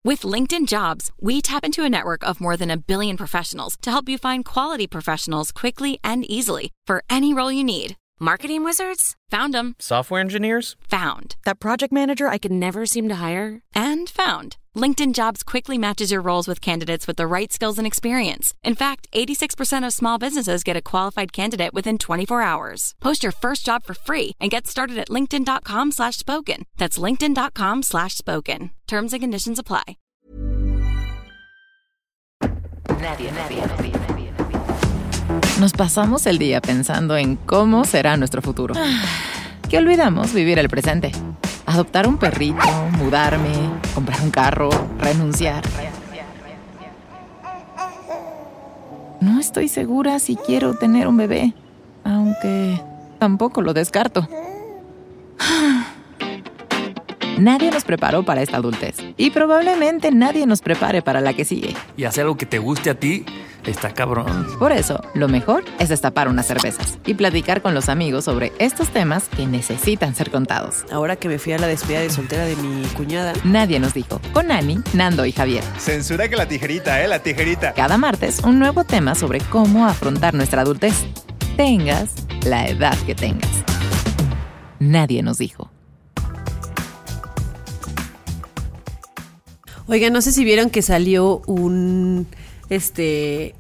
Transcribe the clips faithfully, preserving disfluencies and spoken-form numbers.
With LinkedIn Jobs, we tap into a network of more than a billion professionals to help you find quality professionals quickly and easily for any role you need. Marketing wizards? Found them. Software engineers? Found. That project manager I could never seem to hire? And found. LinkedIn Jobs quickly matches your roles with candidates with the right skills and experience. In fact, eighty-six percent of small businesses get a qualified candidate within twenty-four hours. Post your first job for free and get started at linkedin.com slash spoken. That's linkedin.com slash spoken. Terms and conditions apply. Nadie, nadie, nadie, nadie. Nos pasamos el día pensando en cómo será nuestro futuro. Que olvidamos vivir el presente. Adoptar un perrito, mudarme, comprar un carro, renunciar. No estoy segura si quiero tener un bebé, aunque tampoco lo descarto. Nadie nos preparó para esta adultez y probablemente nadie nos prepare para la que sigue. Y hacer algo que te guste a ti está cabrón. Por eso, lo mejor es destapar unas cervezas y platicar con los amigos sobre estos temas que necesitan ser contados. Ahora que me fui a la despedida de soltera de mi cuñada, Nadie nos dijo, con Ani, Nando y Javier. Censura que la tijerita, ¿eh? La tijerita. Cada martes, un nuevo tema sobre cómo afrontar nuestra adultez. Tengas la edad que tengas. Nadie nos dijo. oiga, no sé si vieron que salió un este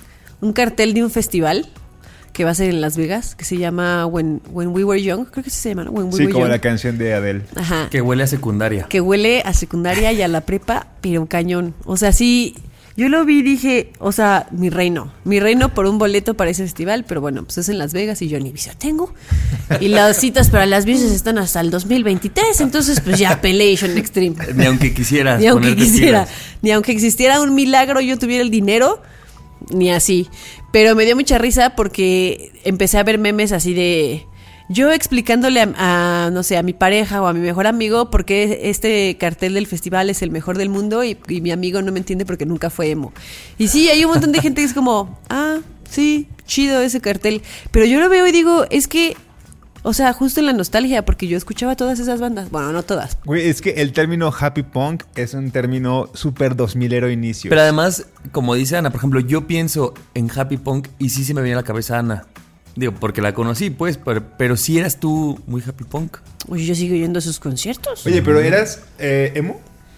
un cartel de un festival que va a ser en Las Vegas, que se llama When, When We Were Young, creo que se llama, ¿no? When We Sí, Were como Young. la canción de Adele. Ajá. Que huele a secundaria. Que huele a secundaria y a la prepa, pero cañón. O sea, sí, yo lo vi y dije, o sea, mi reino. Mi reino por un boleto para ese festival, pero bueno, pues es en Las Vegas y yo ni visa tengo. Y las citas para las visas están hasta el dos mil veintitrés, entonces pues ya Pelation Extreme. Ni aunque quisieras. Ni aunque ponerte quisiera, pilas. ni aunque existiera un milagro yo tuviera el dinero, ni así. Pero me dio mucha risa porque empecé a ver memes así de yo explicándole a, a, no sé, a mi pareja o a mi mejor amigo por qué este cartel del festival es el mejor del mundo y, y mi amigo no me entiende porque nunca fue emo. Y sí, hay un montón de gente que es como, ah, sí, chido ese cartel. Pero yo lo veo y digo, es que, o sea, justo en la nostalgia, porque yo escuchaba todas esas bandas. Bueno, no todas. Güey, es que el término happy punk es un término súper dos milero inicio. Pero además, como dice Ana, por ejemplo, yo pienso en happy punk y sí se me viene a la cabeza Ana. Digo, porque la conocí, pues, pero, pero sí eras tú muy happy punk. Oye, yo sigo yendo a sus conciertos. Oye, pero ¿eras eh, emo?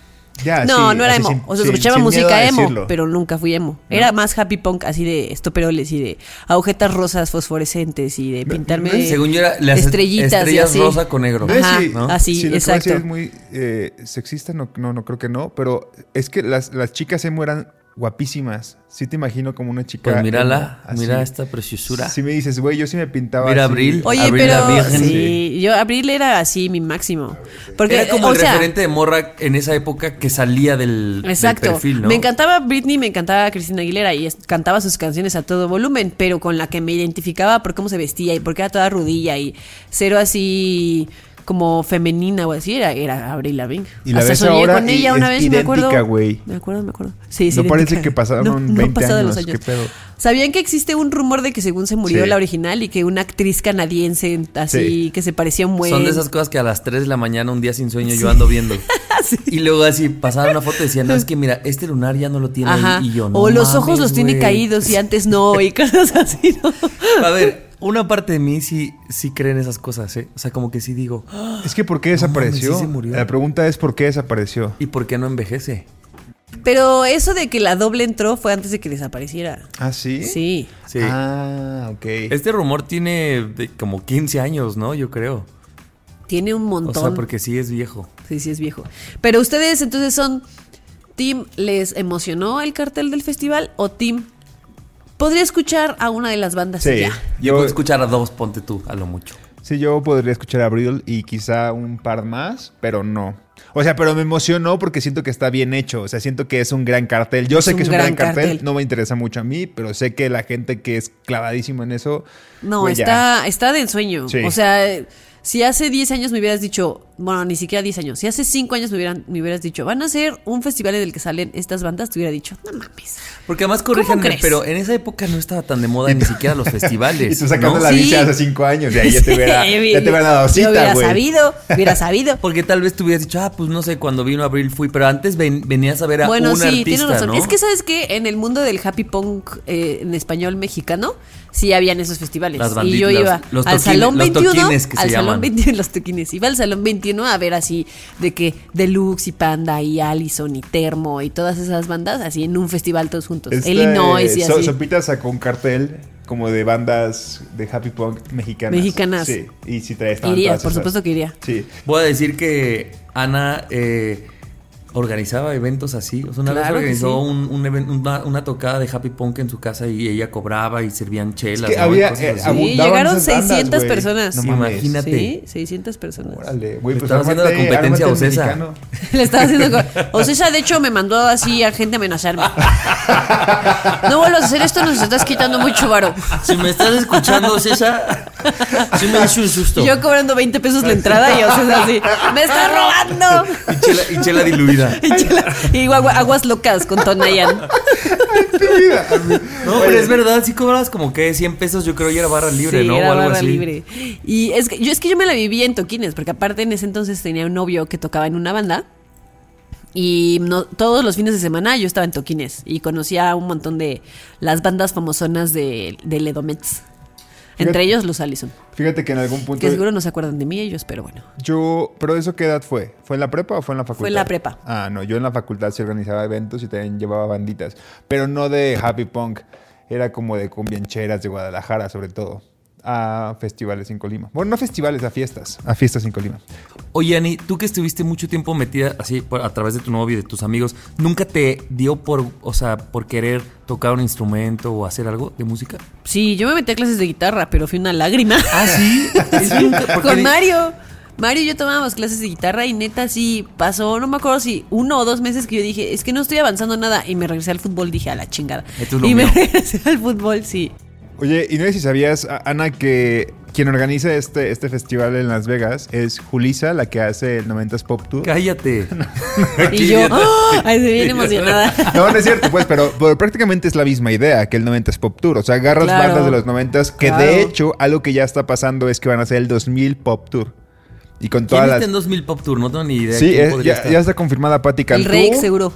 Ya, no, sí, no era así emo. sin- o sea, sin- escuchaba sin miedo a música emo, decirlo. pero nunca fui emo. Era más happy punk, así de estoperoles y de agujetas rosas fosforescentes y de pintarme no, Según yo era las estrellitas y estrellas así. rosa con negro. No sé Ajá, si- ¿no? así, si lo que voy a exacto. decir es muy eh, sexista, no, no, no creo que no, pero es que las, las chicas emo eran guapísimas. Sí te imagino como una chica Pues mírala, emo, así. mira esta preciosura. Si me dices, güey, yo sí me pintaba Mira así. Abril. Oye, Abril la pero Virgen. sí, yo Abril era así mi máximo. Porque Era como o el sea, referente de morra en esa época que salía del, del exacto. perfil, ¿no? Me encantaba Britney, me encantaba Cristina Aguilera y es- cantaba sus canciones a todo volumen, pero con la que me identificaba por cómo se vestía y porque era toda rudilla y cero así como femenina o así, era, era Avril Lavigne. Y la Hasta ves soñé ahora con y ella una es vez, me acuerdo. idéntica, güey. Me acuerdo, me acuerdo. Sí, sí, No parece idéntica. que pasaron No, no veinte pasado los años, años. ¿qué pedo? ¿Sabían que existe un rumor de que según se murió Sí. la original y que una actriz canadiense así Sí. que se parecía un buen... Son de esas cosas que a las tres de la mañana, un día sin sueño, yo ando viendo. Sí. Y luego así pasaban una foto y decían, no, es que mira, este lunar ya no lo tiene Ajá. ahí. Y yo, no o los ojos mames, los tiene güey. caídos y antes no, y cosas así, ¿no? A ver, una parte de mí sí, sí cree en esas cosas, ¿eh? O sea, como que sí digo, "Ah, Es que ¿por qué No mames, desapareció? sí se murió. La pregunta es ¿por qué desapareció? ¿y por qué no envejece? Pero eso de que la doble entró fue antes de que desapareciera. ¿Ah, sí? Sí. Sí. Ah, ok. Este rumor tiene de como quince años, ¿no? Yo creo. Tiene un O montón. sea, porque sí es viejo. Sí, sí es viejo. Pero ustedes entonces son team, ¿les emocionó el cartel del festival? O team, podría escuchar a una de las bandas y Sí. ya. Yo puedo escuchar a dos, ponte tú, a lo mucho. Sí, yo podría escuchar a Abril y quizá un par más, pero no. O sea, pero me emocionó porque siento que está bien hecho. O sea, siento que es un gran cartel. Yo Es sé un que es un gran gran cartel. cartel. No me interesa mucho a mí, pero sé que la gente que es clavadísima en eso... No, güey, ya. está, está de ensueño. Sí. O sea, Si hace diez años me hubieras dicho, bueno, ni siquiera diez años, si hace cinco años me, hubieran, me hubieras dicho, van a hacer un festival en el que salen estas bandas, te hubiera dicho, no mames. Porque además, corríjanme, pero en esa época no estaba tan de moda ni siquiera los festivales. Y tú sacando ¿no? la Sí. visa hace cinco años, y ahí ya te hubiera, ya te hubiera dado Yo cita, hubiera güey. sabido, hubiera sabido. Porque tal vez tú hubieras dicho, ah, pues no sé, cuando vino Abril fui, pero antes ven, venías a ver a Bueno, un sí, artista, tienes razón. ¿no? Es que, ¿sabes qué? En el mundo del happy punk eh, en español mexicano, sí habían esos festivales. Las y bandit- yo los- iba los al toquines- Salón los veintiuno, toquines que se al Salón llaman. veintiuno, los toquines. Iba al Salón veintiuno a ver así de que Deluxe y Panda y Allison y Termo y todas esas bandas así en un festival todos juntos. Este, Illinois y So- así. Sopita sacó un cartel como de bandas de happy punk mexicanas. Mexicanas. Sí, y sí trae estaban Iría, todas por esas. supuesto que iría. Sí. Voy a decir que Ana eh, organizaba eventos así. O sea, una Claro que vez organizó sí. un, un even- una, una tocada de happy punk en su casa y ella cobraba y servían chelas. Es que ¿no? Y había, cosas eh, así. abundaban Sí, llegaron esas bandas, seiscientas güey. personas. No mames. Imagínate. Sí, seiscientas personas. Órale, güey, Le pues estaba haciendo la ármate- competencia a ármate el Ocesa. mexicano. Le estaba haciendo. co- Ocesa, de hecho, me mandó así a gente a amenazarme. No vuelvas a hacer esto, nos estás quitando mucho varo. Si me estás escuchando, César, sí me hizo un susto. Yo cobrando veinte pesos la entrada y Ocesa así. ¡Me estás robando! Y chela, y chela diluida. Y, chela- y agua- aguas locas con Tonayan. No, pero es verdad, sí cobrabas como que cien pesos, yo creo, y era barra libre, Sí, ¿no? era o algo barra así. libre. Y es que yo es que yo me la vivía en toquines, porque aparte en ese entonces tenía un novio que tocaba en una banda. Y no, todos los fines de semana yo estaba en toquines y conocía a un montón de las bandas famosonas de, de Ledomets. Entre Fíjate- ellos los Allison. Fíjate que en algún punto Que seguro no se acuerdan de mí ellos, pero bueno. yo, pero eso qué edad fue? ¿Fue en la prepa o fue en la facultad? Fue en la prepa. Ah, no, yo en la facultad sí organizaba eventos y también llevaba banditas, pero no de happy punk, era como de cumbiancheras de Guadalajara sobre todo, a festivales en Colima. Bueno, no festivales, a fiestas, a fiestas en Colima. Oye, Ani, tú que estuviste mucho tiempo metida así por- a través de tu novio y de tus amigos, ¿nunca te dio por, o sea, por querer tocar un instrumento o hacer algo de música? Sí, yo me metí a clases de guitarra, pero fui una lágrima. Ah, sí. Eso nunca- porque Con di- Mario. Mario y yo tomábamos clases de guitarra y neta sí pasó, no me acuerdo si uno o dos meses que yo dije, es que no estoy avanzando nada y me regresé al fútbol, dije a la chingada. Esto es lo Y me mío. regresé al fútbol, sí. Oye, y no sé si sabías, a- Ana, que quien organiza este, este festival en Las Vegas es Julissa, la que hace el noventas Pop Tour. Cállate. Y yo, ¡oh! Ay, se viene emocionada. No, no es cierto, pues, pero, pero prácticamente es la misma idea que el noventas Pop Tour. O sea, agarras Claro. bandas de los noventas, que Claro. de hecho, algo que ya está pasando es que van a hacer el dos mil Pop Tour. Y con ¿Quién todas está las... en dos mil Pop Tour? No tengo ni idea. Sí, quién es- podría ya, estar. ya está confirmada Patti El Cantú. Rey seguro.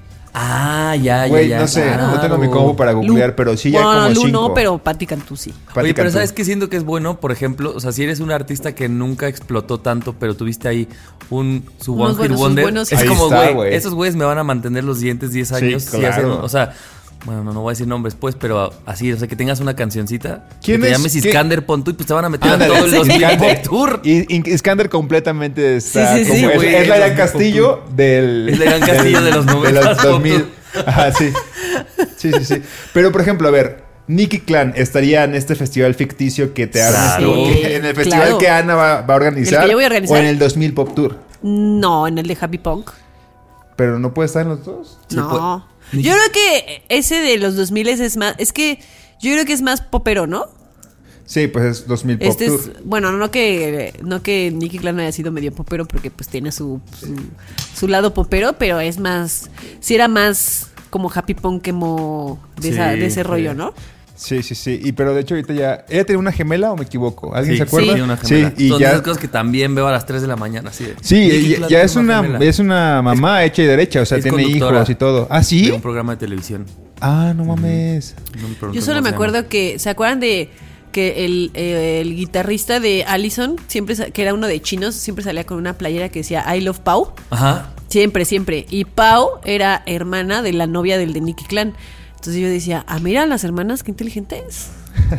Ah, ya, ya, Güey, ya. no sé, claro. no tengo mi combo para googlear, Lu- pero sí ya bueno, como Lu cinco. no, pero Patti Cantú sí. Patti Oye, pero Cantú. ¿sabes qué siento que es bueno? Por ejemplo, o sea, si eres un artista que nunca explotó tanto, pero tuviste ahí un su Unos One Hit buenos, sus Wonder, buenos es Ahí como, está, güey, güey. esos güeyes me van a mantener los siguientes diez Sí, años. si claro. hacen- o sea, bueno, no, no voy a decir nombres, pues, pero así, o sea, que tengas una cancioncita, ¿Quién que te es? llames ¿Qué? Iskander Pontu y pues te van a meter Ándale, a todo el dos mil Iskander- Pop Tour. Y y Iskander completamente está Sí, sí, como sí, es, güey, es la el Gran dos mil Castillo del Es la Gran Castillo de los noventas, dos mil. Ajá, sí. Sí, sí, sí. Pero por ejemplo, a ver, Nicky Clan estaría en este festival ficticio que te armas Claro. tú, Sí, en el festival claro. que Ana va, va a organizar, El que yo voy a organizar. o en el dos mil Pop Tour. No, en el de Happy Punk. Pero no puede estar en los dos. Sí, No. pues, Yo creo que ese de los dos mil es más. Es que yo creo que es más popero, ¿no? Sí, pues es dos mil Pop Este Tour. es. Bueno, no que no que Nicky Clan haya sido medio popero, porque pues tiene su, su, su lado popero, pero es más. Sí, era más como Happy Punk emo de, Sí, esa- de ese sí. rollo, ¿no? Sí, sí, sí. Y pero de hecho ahorita ya... ¿Ella tiene una gemela o me equivoco? ¿Alguien Sí, se acuerda? sí, una gemela. Sí, y Son ya... esas cosas que también veo a las tres de la mañana, así de, Sí, Nicky ya, Clan ya tiene es una, gemela. es una mamá hecha y derecha, o sea, es tiene conductora hijos y todo. ¿Ah, sí? De un programa de televisión. Ah, no mames. No me preguntes Yo solo cómo me se acuerdo llama. que. ¿Se acuerdan de que el, eh, el guitarrista de Allison, siempre sa- que era uno de chinos, siempre salía con una playera que decía I love Pau? Ajá. Siempre, siempre. Y Pau era hermana de la novia del de Nicky Clan. Entonces yo decía, ah, mira, las hermanas, qué inteligentes.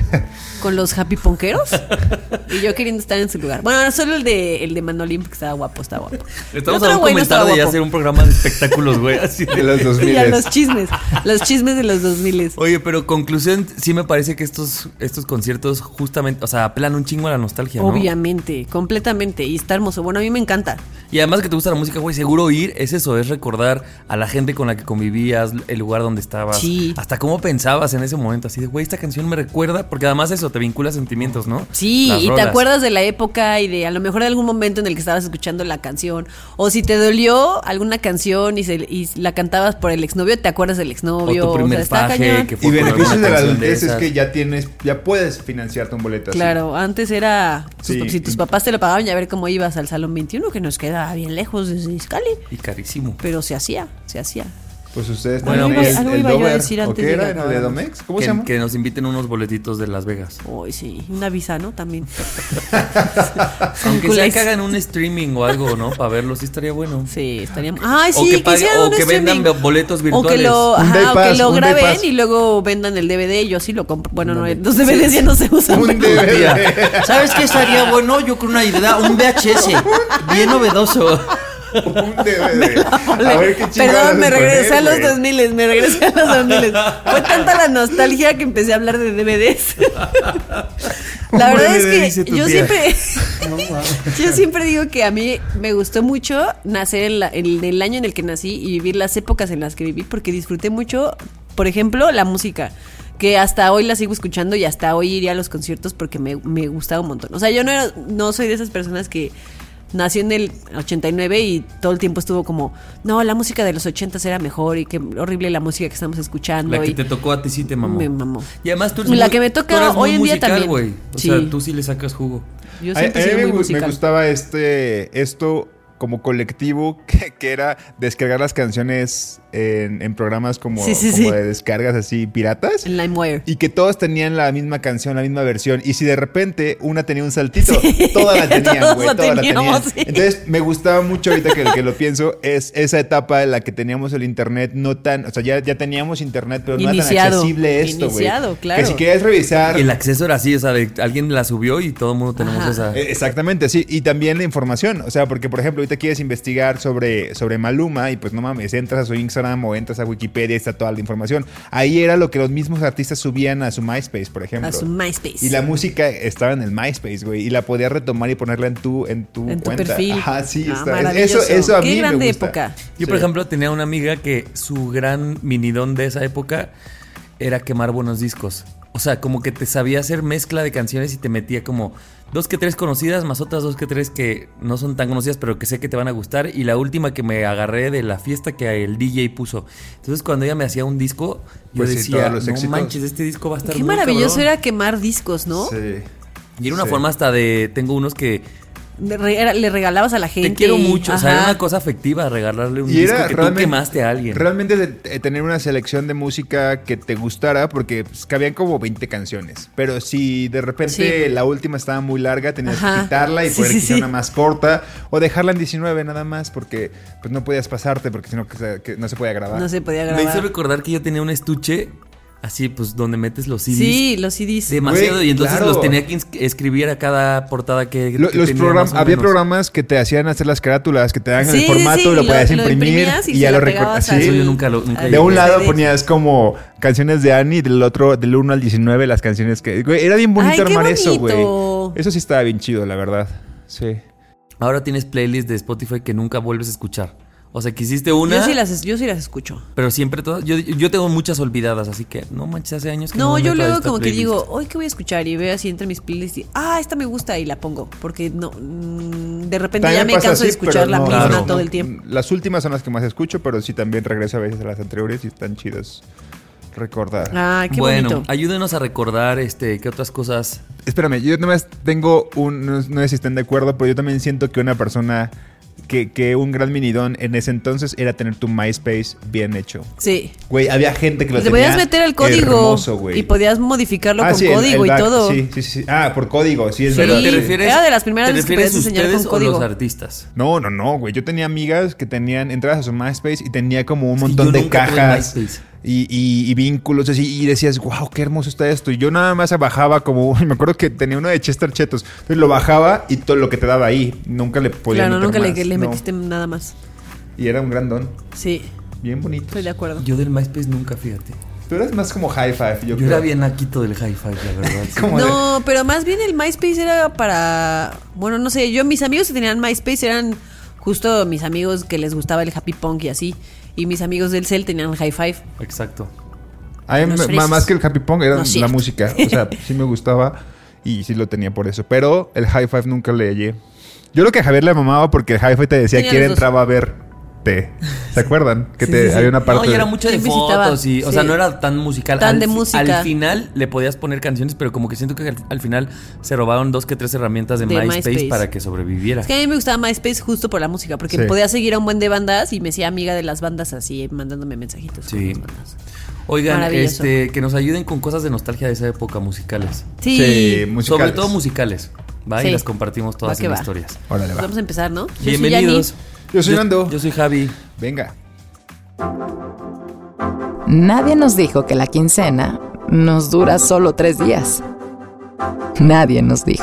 Con los happy ponqueros. Y yo queriendo estar en su lugar. Bueno, solo el de el de Manolín, porque estaba guapo, estaba guapo. Estamos El a otro un güey no estaba comentario de guapo. hacer un programa de espectáculos, güey. Así de- De los dos mil. Ya, los chismes. Los chismes de los dos miles. Oye, pero conclusión, sí me parece que estos, estos conciertos justamente, o sea, apelan un chingo a la nostalgia, ¿no? Obviamente, completamente. Y está hermoso. Bueno, a mí me encanta. Y además que te gusta la música, güey, seguro ir es eso, es recordar a la gente con la que convivías, el lugar donde estabas, Sí. hasta cómo pensabas en ese momento, así de, güey, esta canción me recuerda recuerda, porque además eso te vincula sentimientos, ¿no? Sí, Las y te rolas. acuerdas de la época y de a lo mejor de algún momento en el que estabas escuchando la canción. O si te dolió alguna canción y, se, y la cantabas por el exnovio, te acuerdas del exnovio. O tu primer sea, está faje, cañón. que fue Y con beneficios alguna de la canción adultez es esas. que ya tienes, ya puedes financiarte un boleto así. Claro, antes era. tus- Sí. Si tus papás te lo pagaban, ya ver cómo ibas al Salón veintiuno, que nos queda bien lejos desde Izcali. Y carísimo. Pero se hacía, se hacía. Pues ustedes Bueno, tienen pues, el, algo el iba yo a Dover, decir ¿o antes qué de era? que ¿El de acabáramos. Domex? ¿Cómo Que, se llama? que nos inviten unos boletitos de Las Vegas. Uy, sí, una visa, ¿no? También. Aunque sea culés. que hagan un streaming o algo, ¿no? Para verlo, sí estaría bueno. Sí, estaríamos. Ay, sí, o que, pague- hicieran o un que vendan streaming. boletos O virtuales. que lo, Un ajá, Day o Pass, que lo un Day graben Pass. y luego vendan el D V D. Yo sí lo compro. Bueno, no, Ándale. los D V Ds ya no se usan. Un pero- D V D. ¿Sabes qué estaría bueno? Yo creo una idea, un V H S, bien novedoso. Un D V D. A ver qué chingados Perdón, me haces con regresé a él, los güey. dos mil, me regresé a los dos mil. Fue tanta la nostalgia que empecé a hablar de D V Ds. Un La verdad D V D, es dice que tu yo tía. siempre yo siempre digo que a mí me gustó mucho nacer en, la- en el año en el que nací y vivir las épocas en las que viví porque disfruté mucho, por ejemplo, la música. Que hasta hoy la sigo escuchando y hasta hoy iría a los conciertos porque me, me gustaba un montón. O sea, yo no, era- no soy de esas personas que nació en el ochenta y nueve y todo el tiempo estuvo como, no, la música de los ochentas era mejor y qué horrible la música que estamos escuchando. La que y te tocó a ti sí te mamó. me mamó. Y además tú eres La muy- que me toca tú eres muy hoy en día musical, también. güey. O Sí. sea, tú sí le sacas jugo. Yo A, a siempre he mí sido me, muy gu- me musical. gustaba este esto como colectivo que, que era descargar las canciones en, en programas como, Sí, sí, como sí. de descargas así piratas. En LimeWire. Y que todos tenían la misma canción, la misma versión. Y si de repente una tenía un saltito, todas la tenían, todos güey. la Todas la teníamos, tenían. sí. Entonces, me gustaba mucho ahorita que, que lo pienso, es esa etapa en la que teníamos el internet no tan. O sea, ya, ya teníamos internet, pero no era tan Iniciado. accesible esto, güey. Iniciado, claro. Que si querías revisar. Y el acceso era así, o sea, de- alguien la subió y todo el mundo tenemos Ajá. esa. Eh, Exactamente, sí. Y también la información. O sea, porque, por ejemplo, ahorita quieres investigar sobre, sobre Maluma y pues no mames, entras a su Instagram o entras a Wikipedia y está toda la información. Ahí era lo que los mismos artistas subían a su MySpace, por ejemplo. A su MySpace. Y la música estaba en el MySpace, güey. Y la podías retomar y ponerla en tu, en tu En tu cuenta. perfil. Ajá, sí, Ah, está. maravilloso. Eso, eso a Qué mí grande me gusta. época. Yo, por Sí. ejemplo, tenía una amiga que su gran minidón de esa época era quemar buenos discos. O sea, como que te sabía hacer mezcla de canciones y te metía como dos que tres conocidas, más otras dos que tres que no son tan conocidas, pero que sé que te van a gustar. Y la última que me agarré de la fiesta que el D J puso. Entonces, cuando ella me hacía un disco, yo Pues sí, decía, todos los no éxitos". manches, este disco va a estar Qué muy maravilloso cabrón". era quemar discos, ¿no? Sí. Y era una Sí. forma hasta de... Tengo unos que... Le, re- le regalabas a la gente. Te quiero mucho. O sea, era Ajá. una cosa afectiva regalarle un Y disco era que tú realmente, quemaste a alguien. realmente de- eh, tener una selección de música que te gustara, porque pues, cabían como veinte canciones. Pero si de repente Sí. la última estaba muy larga, tenías Ajá. que quitarla y Sí, poder sí, quitar sí. una más corta. O dejarla en diecinueve nada más, porque pues no podías pasarte, porque si no que se- que no se podía grabar. No se podía Me hizo grabar. recordar que yo tenía un estuche así, pues, donde metes los C Ds. Sí, los C Ds. Demasiado. Güey, y entonces claro. los tenía que ins- escribir a cada portada que, Lo- que los tenía programas, más o había menos. programas que te hacían hacer las carátulas, que te daban Sí, el formato sí, y lo, lo- podías lo imprimir imprimías y y se ya la lo pegabas recordas. Eso al- yo nunca lo- nunca al De un lado C D. ponías como canciones de Annie, del otro, del uno al diecinueve, las canciones que. Güey, era bien bonito Ay, qué armar eso, güey. bonito. Eso sí estaba bien chido, la verdad. Sí. Ahora tienes playlists de Spotify que nunca vuelves a escuchar. O sea, que hiciste una, Yo sí las, yo sí las escucho. pero siempre todas. Yo, yo tengo muchas olvidadas, así que no manches, hace años que no. No, me yo meto a luego esta como que playlist. digo, hoy qué voy a escuchar y veo así entre mis playlists y, ah, esta me gusta y la pongo. Porque no, mm, de repente También ya me pasa canso de así, escuchar pero la no, misma claro. todo no, el tiempo. Las últimas son las que más escucho, pero sí también regreso a veces a las anteriores y están chidas. Recordar. Ay, qué bueno, bonito. ayúdenos a recordar este qué otras cosas. Espérame, yo nomás tengo un. No, no sé si están de acuerdo, pero yo también siento que una persona. Que, que un gran minidón en ese entonces era tener tu MySpace bien hecho. Sí. Güey, había gente que lo Te tenía podías meter el código hermoso, güey. y podías modificarlo Ah, con sí, el- código el y back, todo. Sí, sí, sí. Ah, por código, sí, es Sí, verdad. Pero te refieres. era de las primeras ¿te veces que refieres podías enseñar ustedes con código? o los artistas? No, no, no, güey. Yo tenía amigas que tenían entradas a su MySpace y tenía como un Es que montón yo de nunca tuve cajas MySpace. y, y- y vínculos así. Y decías, wow, qué hermoso está esto. Y yo nada más bajaba como. Me acuerdo que tenía uno de Chester Chetos. Entonces lo bajaba y todo lo que te daba ahí. Nunca le podía Claro, meter nunca le, más, le no. metiste nada más. Y era un gran don. Sí, Bien bonito. estoy de acuerdo. Yo del MySpace nunca, fíjate. Tú eras más como high five. Yo, Yo creo. era bien naquito del hi-fi, la verdad. sí. Como de- No, pero más bien el MySpace era para, bueno, no sé, yo mis amigos que tenían MySpace eran justo mis amigos que les gustaba el happy punk y así, y mis amigos del Cell tenían High Five. Exacto. A mí, Los me- fresas. más que el Happy Pong, era No es la cierto. música. O sea, sí me gustaba y sí lo tenía por eso. Pero el High Five nunca le hallé. Yo creo que a Javier le mamaba porque el High Five te decía Tenía quién los dos. entraba a verte. ¿Se acuerdan? Que Sí, te, sí, sí. había una parte No, y era de- mucho de Sí, visitaba. fotos y, o Sí. sea, no era tan musical. Tan al, de fi- música. Al final le podías poner canciones, pero como que siento que al, al final se robaron dos que tres herramientas de, De MySpace, MySpace. para que sobreviviera. Es que a mí me gustaba MySpace justo por la música, porque Sí. podía seguir a un buen de bandas y me hacía amiga de las bandas así, mandándome mensajitos. con Sí. las bandas. Oigan, Maravilloso. este, que nos ayuden con cosas de nostalgia de esa época musicales. Sí. Sí, musicales. Sobre todo musicales, ¿va? Sí. Y las compartimos todas Va que en va. historias. Órale, Pues va. vamos a empezar, ¿no? Yo soy Bienvenidos. Yo soy Nando. Yo soy Javi. Venga. Nadie nos dijo que la quincena nos dura solo tres días. Nadie nos dijo.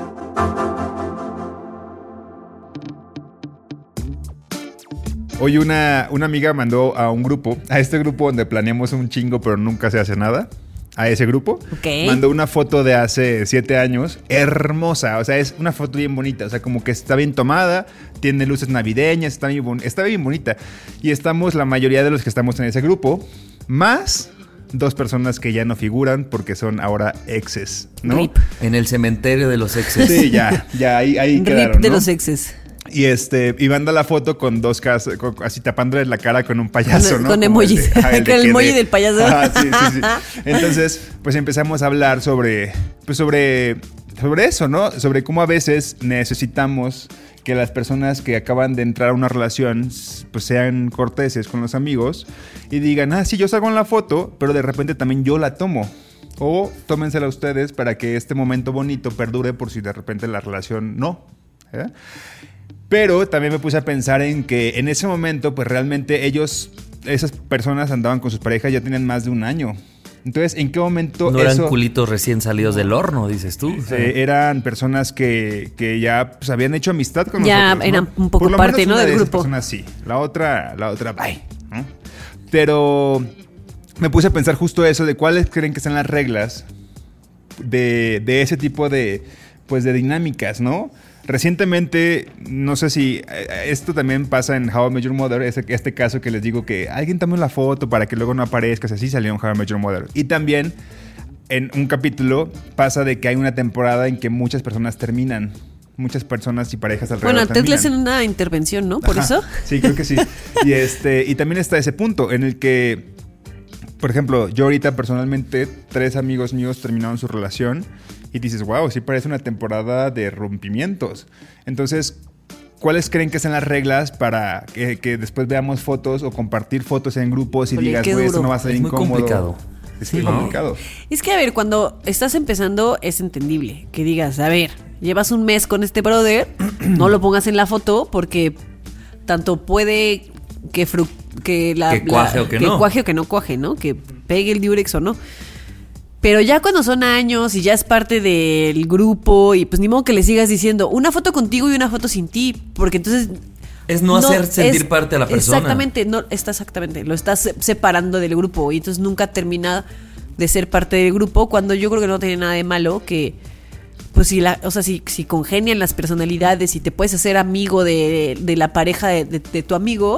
Hoy una, una amiga mandó a un grupo, a este grupo donde planeamos un chingo pero nunca se hace nada. A ese grupo. Ok. Mandó una foto de hace siete años. Hermosa. O sea, es una foto bien bonita. O sea, como que está bien tomada. Tiene luces navideñas. Está bien, bon- está bien bonita. Y estamos la mayoría de los que estamos en ese grupo. Más dos personas que ya no figuran porque son ahora exes, ¿no? Rip. En el cementerio de los exes. Sí, ya. Ya ahí, ahí Rip quedaron, de ¿no? los exes. Y este, y manda la foto con dos casas, con- así tapándole la cara con un payaso, Con- ¿no? con Como el emojis. de- ajá, de Con el que emoji de- del payaso. Ajá, sí, sí, sí. Entonces, pues empezamos a hablar sobre, pues sobre, sobre eso, ¿no? Sobre cómo a veces necesitamos que las personas que acaban de entrar a una relación, pues sean corteses con los amigos y digan, ah, sí, yo salgo en la foto, pero de repente también yo la tomo. O tómensela ustedes para que este momento bonito perdure por si de repente la relación no. ¿eh? Pero también me puse a pensar en que en ese momento, pues realmente ellos, esas personas andaban con sus parejas ya tenían más de un año. Entonces, ¿en qué momento No eran eso? culitos recién salidos del horno, dices tú. Eh, eran personas que, que ya pues, habían hecho amistad con Ya nosotros, ¿no? eran un poco Por lo parte, menos ¿no? una del de esas grupo. personas sí. La otra, la otra, bye. ¿no? Pero me puse a pensar justo eso de cuáles creen que son las reglas de, de ese tipo de, pues, de dinámicas, ¿no? Recientemente, no sé si eh, esto también pasa en How I Met Your Mother, este, este caso que les digo que alguien tome la foto para que luego no aparezcas, así salió en How I Met Your Mother. Y también en un capítulo pasa de que hay una temporada en que muchas personas terminan, muchas personas y parejas alrededor Bueno, a Ted terminan. le hacen una intervención, ¿no? Por Ajá, eso. Sí, creo que sí. Y, este, y también está ese punto en el que, por ejemplo, yo ahorita personalmente, tres amigos míos terminaron su relación y dices, wow, sí parece una temporada de rompimientos. Entonces, ¿cuáles creen que son las reglas para que, que después veamos fotos o compartir fotos en grupos y Híjole, digas, qué güey, esto duro. no va a ser Es muy incómodo? complicado. Es Sí, muy ¿no? complicado. Es que, a ver, cuando estás empezando es entendible que digas, a ver, llevas un mes con este brother, no lo pongas en la foto porque tanto puede que, fru- que la... Que cuaje la- o que no. cuaje o que no cuaje, ¿no? Que pegue el diurex o no. Pero ya cuando son años y ya es parte del grupo y pues ni modo que le sigas diciendo una foto contigo y una foto sin ti, porque entonces... Es no hacer sentir es- parte a la persona. Exactamente, no, está exactamente, lo estás se- separando del grupo y entonces nunca termina de ser parte del grupo cuando yo creo que no tiene nada de malo que pues si la, o sea, si, si congenian las personalidades y te puedes hacer amigo de, de la pareja de, de- de tu amigo,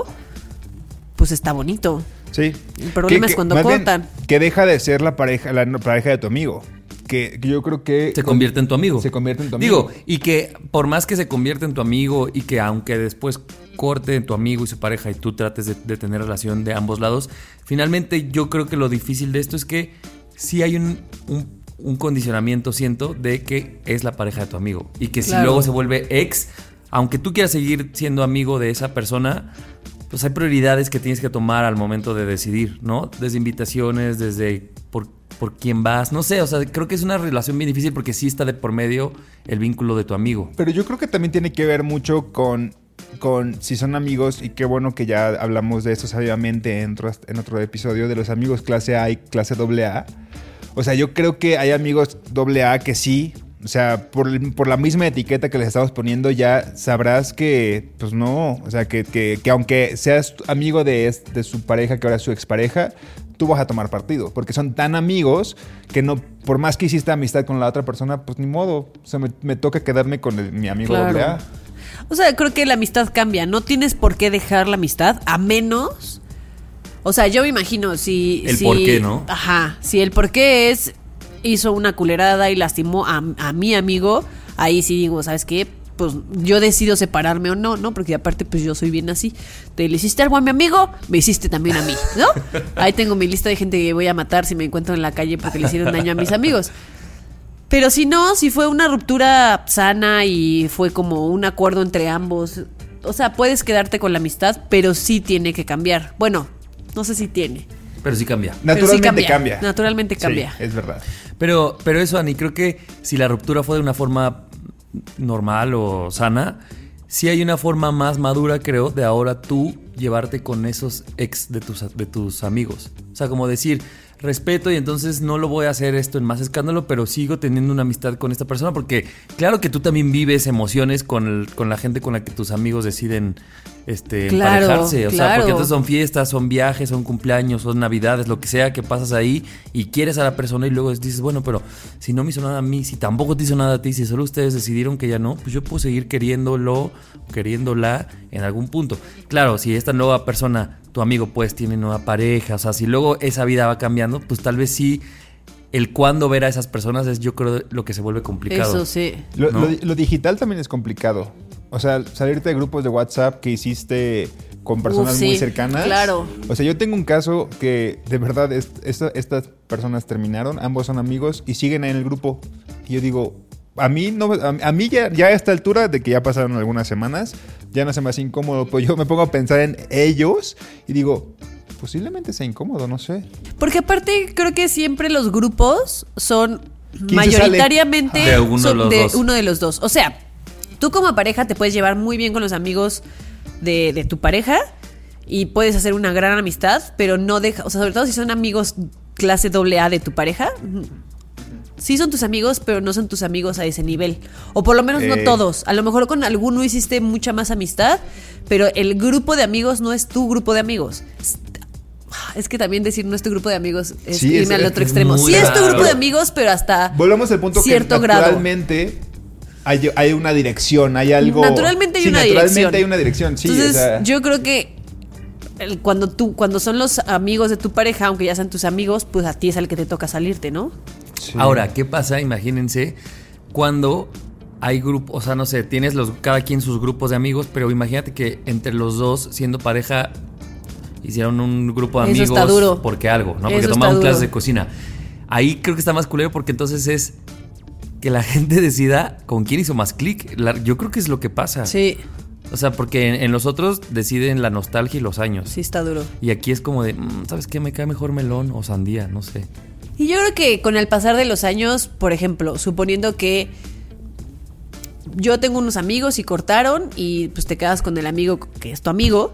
pues está bonito. Sí. El problema es cuando más bien, cortan. que deja de ser la pareja, la no- pareja de tu amigo. Que, que yo creo que... Se convierte en tu amigo. Se convierte en tu amigo. Digo, y que por más que se convierta en tu amigo y que aunque después corte en tu amigo y su pareja y tú trates de, de tener relación de ambos lados, finalmente yo creo que lo difícil de esto es que sí hay un, un, un condicionamiento, siento, de que es la pareja de tu amigo. Y que si Claro. luego se vuelve ex, aunque tú quieras seguir siendo amigo de esa persona, pues hay prioridades que tienes que tomar al momento de decidir, ¿no? Desde invitaciones, desde por, por quién vas, no sé, o sea, creo que es una relación bien difícil porque sí está de por medio el vínculo de tu amigo. Pero yo creo que también tiene que ver mucho con, con si son amigos, y qué bueno que ya hablamos de esto sabiamente en otro, en otro episodio, de los amigos clase A y clase doble A. O sea, yo creo que hay amigos doble A que sí, o sea, por, por la misma etiqueta que les estamos poniendo ya sabrás que, pues no, o sea, que, que, que aunque seas amigo de, es- de su pareja, que ahora es su expareja, tú vas a tomar partido, porque son tan amigos que no, por más que hiciste amistad con la otra persona, pues ni modo, o sea, me, me toca quedarme con el- mi amigo Claro. doble A. O sea, creo que la amistad cambia. No tienes por qué dejar la amistad a menos... O sea, yo me imagino si... El si, por qué, ¿no? Ajá, si el por qué es, hizo una culerada y lastimó a, a mi amigo, ahí sí digo, ¿sabes qué? Pues yo decido separarme o no, ¿no? Porque aparte, pues yo soy bien así. Te le hiciste algo a mi amigo, me hiciste también a mí, ¿no? Ahí tengo mi lista de gente que voy a matar si me encuentro en la calle porque le hicieron daño a mis amigos. Pero si no, si fue una ruptura sana y fue como un acuerdo entre ambos, o sea, puedes quedarte con la amistad, pero sí tiene que cambiar. Bueno, no sé si tiene. Pero sí cambia. Naturalmente Pero sí cambia. cambia. Naturalmente cambia. Sí, es verdad. Pero, pero eso, Ani, creo que si la ruptura fue de una forma normal o sana, sí hay una forma más madura, creo, de ahora tú llevarte con esos ex de tus, de tus amigos. O sea, como decir, respeto y entonces no lo voy a hacer esto en más escándalo, pero sigo teniendo una amistad con esta persona porque claro que tú también vives emociones con, el, con la gente con la que tus amigos deciden este, Claro, emparejarse. O sea, claro. porque entonces son fiestas, son viajes, son cumpleaños, son navidades, lo que sea que pasas ahí y quieres a la persona y luego dices, bueno, pero si no me hizo nada a mí, si tampoco te hizo nada a ti, si solo ustedes decidieron que ya no, pues yo puedo seguir queriéndolo, queriéndola en algún punto. Claro, si esta nueva persona, tu amigo, pues tiene nueva pareja, o sea, si luego esa vida va cambiando, pues tal vez sí el cuándo ver a esas personas es, yo creo, lo que se vuelve complicado. Eso sí. Lo, ¿No? lo- lo digital también es complicado. O sea, salirte de grupos de WhatsApp que hiciste con personas Uf, sí, muy cercanas. claro. O sea, yo tengo un caso que de verdad es- esta- estas personas terminaron, ambos son amigos y siguen en el grupo. Y yo digo, a mí no, a, a mí ya, ya a esta altura de que ya pasaron algunas semanas, ya no se me hace incómodo, pues yo me pongo a pensar en ellos y digo, posiblemente sea incómodo, no sé. Porque aparte creo que siempre los grupos son ¿Quién se mayoritariamente sale? De uno de son los de dos. uno de los dos. O sea, tú como pareja te puedes llevar muy bien con los amigos de, de tu pareja y puedes hacer una gran amistad, pero no deja, o sea, sobre todo si son amigos clase doble A de tu pareja, sí son tus amigos, pero no son tus amigos a ese nivel. O por lo menos no Eh. todos. A lo mejor con alguno hiciste mucha más amistad, pero el grupo de amigos no es tu grupo de amigos. Es que también decir no es tu grupo de amigos es Sí, irme es- al otro es extremo. muy Sí es tu raro. grupo de amigos, pero hasta Volvamos al punto cierto que grado. naturalmente hay, hay una dirección, hay algo... Naturalmente hay Sí, una naturalmente dirección. hay una dirección, sí. Entonces, o sea, yo creo que el- cuando tú, cuando son los amigos de tu pareja, aunque ya sean tus amigos, pues a ti es al que te toca salirte, ¿no? sí. Ahora, ¿qué pasa? Imagínense cuando hay grupos, o sea, no sé, tienes los, cada quien sus grupos de amigos, pero imagínate que entre los dos, siendo pareja, hicieron un grupo de Eso amigos está duro. porque algo, ¿no? Porque Eso tomaron está clases duro. de cocina. Ahí creo que está más culero porque entonces es que la gente decida con quién hizo más clic. La- Yo creo que es lo que pasa. Sí, O sea, porque en, en los otros deciden la nostalgia y los años. sí está duro. Y aquí es como de, mm, ¿sabes qué? Me cae mejor melón o sandía, no sé. Y yo creo que con el pasar de los años, por ejemplo, suponiendo que yo tengo unos amigos y cortaron y pues te quedas con el amigo que es tu amigo.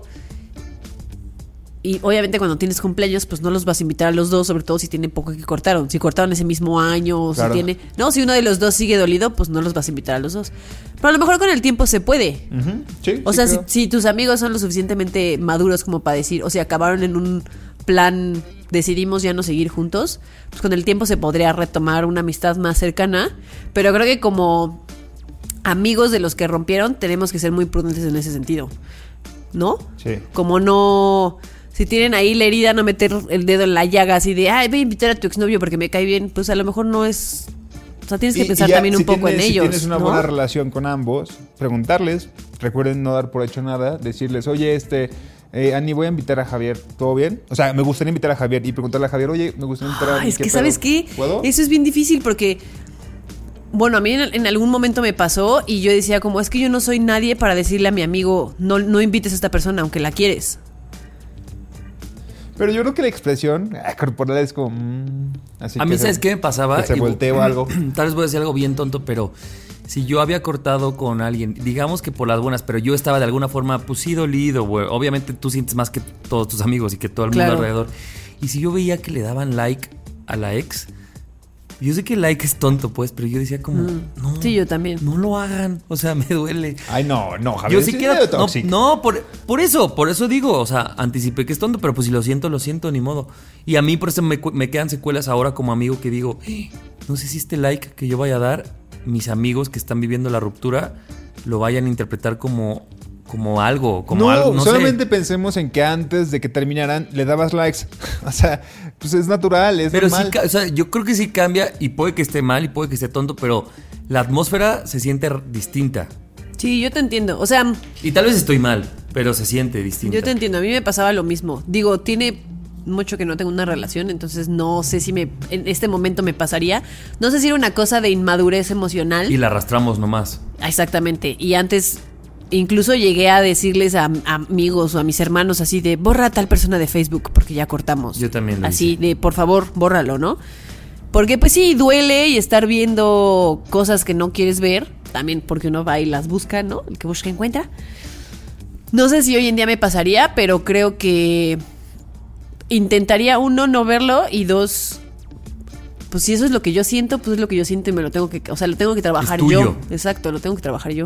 Y obviamente cuando tienes cumpleaños, pues no los vas a invitar a los dos, sobre todo si tienen poco que cortaron. Si cortaron ese mismo año, o Claro. si tiene... No, si uno de los dos sigue dolido, pues no los vas a invitar a los dos. Pero a lo mejor con el tiempo se puede. Ujú, sí, O sí sea, si, creo. si tus amigos son lo suficientemente maduros como para decir, o sea, acabaron en un plan, decidimos ya no seguir juntos, pues con el tiempo se podría retomar una amistad más cercana. Pero creo que como amigos de los que rompieron, tenemos que ser muy prudentes en ese sentido. ¿No? Sí. Como no... Si tienen ahí la herida, no meter el dedo en la llaga así de, ay, voy a invitar a tu exnovio porque me cae bien. Pues a lo mejor no es... O sea, tienes que Y- pensar y ya, también un si poco tienes- en si ellos. tienes una ¿no? buena relación con ambos, preguntarles, recuerden no dar por hecho nada, decirles, oye, este, eh, Ani, voy a invitar a Javier, ¿todo bien? O sea, me gustaría invitar a Javier y preguntarle a Javier, oye, me gustaría invitar a Ah, Ani, es ¿qué que, pedo? ¿sabes qué? ¿Puedo? Eso es bien difícil porque, bueno, a mí en, en algún momento me pasó y yo decía como, es que yo no soy nadie para decirle a mi amigo, no, no invites a esta persona aunque la quieres. Pero yo creo que la expresión ah, corporal es como... mm, así A que mí, se- ¿sabes qué me pasaba? que se Y- voltee o algo. Tal vez voy a decir algo bien tonto, pero si yo había cortado con alguien, digamos que por las buenas, pero yo estaba de alguna forma, pues sí dolido, güey. Obviamente tú sientes más que todos tus amigos y que todo el mundo Claro. alrededor. Y si yo veía que le daban like a la ex, yo sé que el like es tonto, pues, pero yo decía como, no, Sí, yo también. no lo hagan, o sea, me duele. Ay, no, no, Javier. Yo sí es quiero. medio No, tóxico. no, por, por eso, por eso digo. O sea, anticipé que es tonto, pero pues si lo siento, lo siento, ni modo. Y a mí por eso me, cu- me quedan secuelas ahora como amigo que digo, "Eh, no sé si este like que yo vaya a dar, mis amigos que están viviendo la ruptura, lo vayan a interpretar como como algo, como no, algo, no solamente sé. pensemos en que antes de que terminaran le dabas likes. O sea, pues es natural, es Pero sí, normal. ca- o sea, yo creo que sí cambia y puede que esté mal y puede que esté tonto, pero la atmósfera se siente r- distinta. Sí, yo te entiendo. O sea, Y tal vez estoy mal, pero se siente distinta. yo te entiendo. A mí me pasaba lo mismo. Digo, tiene mucho que no tengo una relación, entonces no sé si me en este momento me pasaría. No sé si era una cosa de inmadurez emocional. Y la arrastramos nomás. Exactamente. Y antes incluso llegué a decirles a, a amigos o a mis hermanos así de borra a tal persona de Facebook porque ya cortamos. Yo también lo Así hice. de por favor, bórralo, ¿no? Porque pues sí, duele y estar viendo cosas que no quieres ver, también porque uno va y las busca, ¿no? El que busca encuentra. No sé si hoy en día me pasaría, pero creo que intentaría, uno, no verlo y dos, pues si eso es lo que yo siento, pues es lo que yo siento y me lo tengo que, o sea, lo tengo que trabajar Es tuyo. yo. Exacto, lo tengo que trabajar yo.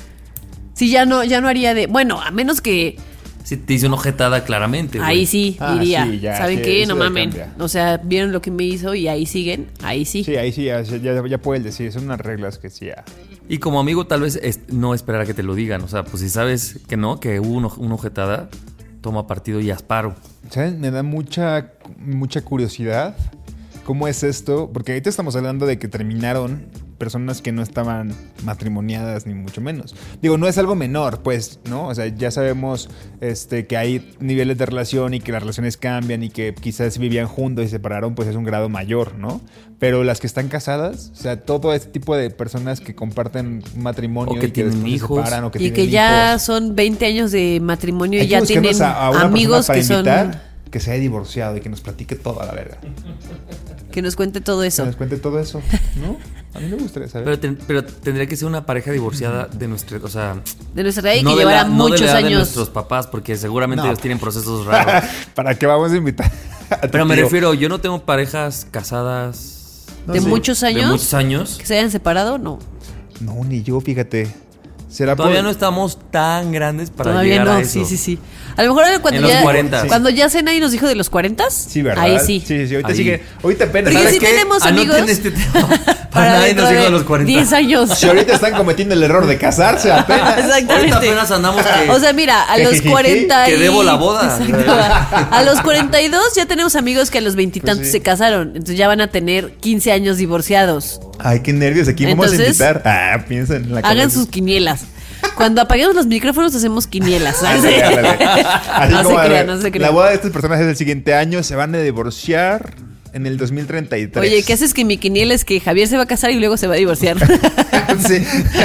Sí, ya no, ya no haría de, bueno, a menos que Sí, te hice una ojetada claramente. ahí güey. sí Ah, diría, sí, ya, ¿saben sí, qué? eso No ya mamen. cambia. O sea, vieron lo que me hizo y ahí siguen, ahí sí. Sí, ahí sí, ya, ya, ya puedes decir. Son unas reglas que sí. Ya. Y como amigo, tal vez es- no esperar a que te lo digan. O sea, pues si sabes que no, que hubo una, una ojetada, toma partido y asparo. ¿Saben? Me da mucha, mucha curiosidad. ¿Cómo es esto? Porque ahorita estamos hablando de que terminaron personas que no estaban matrimoniadas, ni mucho menos. Digo, no es algo menor, pues, ¿no? O sea, ya sabemos este, que hay niveles de relación y que las relaciones cambian y que quizás vivían juntos y se separaron, pues es un grado mayor, ¿no? Pero las que están casadas, o sea, todo este tipo de personas que comparten un matrimonio O que y que tienen después se hijos. separan o que Y tienen que ya hijos. son veinte años de matrimonio Hay y que ya buscarnos tienen a- a una amigos persona que para son invitar que se haya divorciado y que nos platique todo a la verga. que nos cuente todo Que eso. nos cuente todo eso, ¿no? A mí me gustaría saber. Pero, ten- pero tendría que ser una pareja divorciada de nuestra... O sea, De nuestra edad y no que de llevara la- no de muchos la edad de años. nuestros papás, porque seguramente No. ellos tienen procesos raros. ¿Para qué vamos a invitar? a tu Pero me tío? refiero, yo no tengo parejas casadas No de sé. muchos años. de muchos años. Que se hayan separado, no. No, ni yo, fíjate. ¿Será Todavía por- no estamos tan grandes para Todavía llegar no, a eso. sí, sí, sí. A lo mejor cuando En los ya cuarenta. cuando ya Zenay nos dijo de los cuarenta, Sí, ¿verdad? ahí sí. Sí, sí, sí. Ahorita Ahí. sigue. Ahorita apenas. Porque ¿sabes sí qué? tenemos Anoten amigos este tema. Para nadie dentro nos dijo de a los cuarenta. diez años. Si ahorita están cometiendo el error de casarse apenas. Ahorita Exactamente. apenas andamos que... O sea, mira, a los cuarenta y... Que debo la boda. Exacto. A los cuarenta y dos ya tenemos amigos que a los veintitantos Pues sí. se casaron. Entonces ya van a tener quince años divorciados. Ay, qué nervios. Aquí vamos a Entonces, invitar. Ah, piensen en la Hagan cabeza. sus quinielas. Cuando apaguemos los micrófonos hacemos quinielas. ¿sabes? Ándale, ándale. Así No se como, a crean, ver, no se crean. La boda de estas personas es el siguiente año. Se van a divorciar en el dos mil treinta y tres. Oye, ¿qué haces que mi quiniela es que Javier se va a casar y luego se va a divorciar? Sí.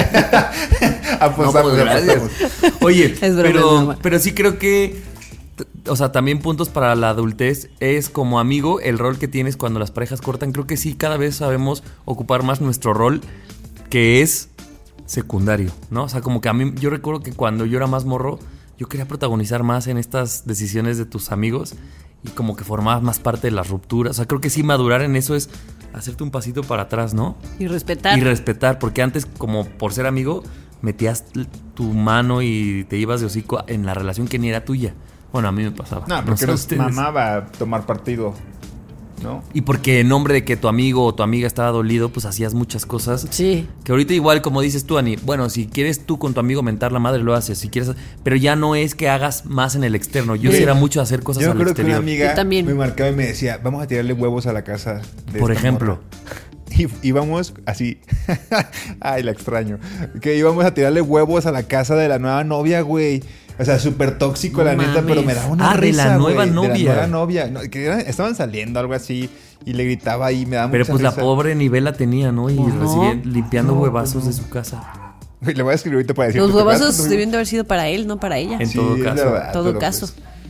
No, apostamos, pues, gracias. apostamos. Oye, Es broma, es pero, broma. pero sí creo que, t- o sea, también puntos para la adultez es como amigo el rol que tienes cuando las parejas cortan. Creo que sí, cada vez sabemos ocupar más nuestro rol, que es secundario, ¿no? O sea, como que a mí, yo recuerdo que cuando yo era más morro, yo quería protagonizar más en estas decisiones de tus amigos y como que formabas más parte de las rupturas. O sea, creo que sí, madurar en eso es hacerte un pasito para atrás, ¿no? Y respetar. Y respetar, porque antes, como por ser amigo, metías l- tu mano y te ibas de hocico en la relación que ni era tuya. Bueno, a mí me pasaba. No, porque sé nos ustedes. mamaba tomar partido, ¿no? Y porque en nombre de que tu amigo o tu amiga estaba dolido, pues hacías muchas cosas. Sí. Que ahorita igual, como dices tú, Ani, bueno, si quieres tú con tu amigo mentar la madre, lo haces. Si quieres, pero ya no es que hagas más en el externo. Yo Sí. sí era mucho hacer cosas Yo al me acuerdo que una exterior. amiga Yo también. me marcaba y me decía, vamos a tirarle huevos a la casa de Por esta ejemplo. morra". Y íbamos así. Ay, la extraño. Que íbamos a tirarle huevos a la casa de la nueva novia, güey. O sea, súper tóxico, No la neta, mames. pero me daba una Ah, de risa, la güey, nueva de novia. la nueva novia. No, que eran- estaban saliendo, algo así, y le gritaba y me daba Pero mucha pues la risa. pobre nivel la tenía, ¿no? Y No. recibía limpiando No, huevazos pues no. de su casa. Güey, le voy a escribir ahorita para decir. Los huevazos debían de haber sido para él, no para ella. En todo caso. Todo caso.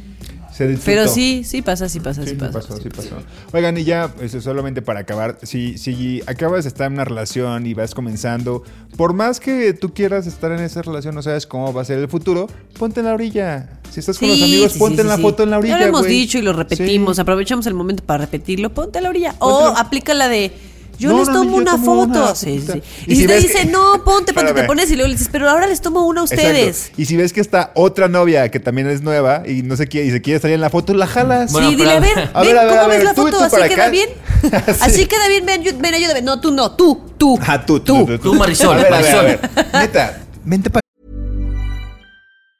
Se disfrutó. Pero sí, sí pasa, sí pasa, sí, Sí, sí pasa. pasó, sí pasó. Oigan, y ya, eso solamente para acabar, si, si acabas de estar en una relación y vas comenzando, por más que tú quieras estar en esa relación, no sabes cómo va a ser el futuro, ponte en la orilla. Si estás con los Sí, amigos, sí, ponte sí, en la sí, foto en la sí. orilla, Ya lo hemos güey. dicho y lo repetimos. Sí. Aprovechamos el momento para repetirlo. Ponte a la orilla. Ponte O la- aplica la de. Yo No, les no, no, tomo yo una tomo foto. una Sí, sí, fotita. sí. Y Y, si si te ves dice, que- no, ponte, ponte, te Espérame. pones y luego le dices, pero ahora les tomo una a ustedes. Exacto. Y si ves que está otra novia que también es nueva y no se quiere, y se quiere salir en la foto, la jalas. Bueno, sí, dile, a pero- ver, A ven, ver, a ver, ¿cómo a ves ver, la tú, foto? tú ¿Así para queda acá. bien? Sí. Así queda bien, ven, yo- ven, ayúdame. No, tú no, tú, tú. Ah, tú, tú, tú, tú, Tú, Marisol, A ver, a ver, a Marisol. ver. Neta, vente para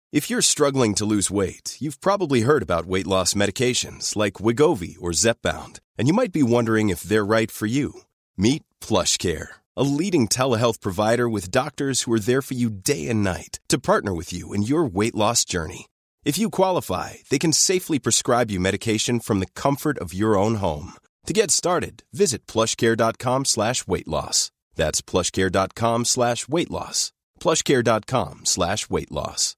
If you're struggling to lose weight, you've probably heard about weight loss medications like Wegovy or Zepbound, and you might be wondering if they're right for you. Meet PlushCare, a leading telehealth provider with doctors who are there for you day and night to partner with you in your weight loss journey. If you qualify, they can safely prescribe you medication from the comfort of your own home. To get started, visit plushcare.com slash weight loss. That's plushcare.com slash weight loss. plushcare.com slash weight loss.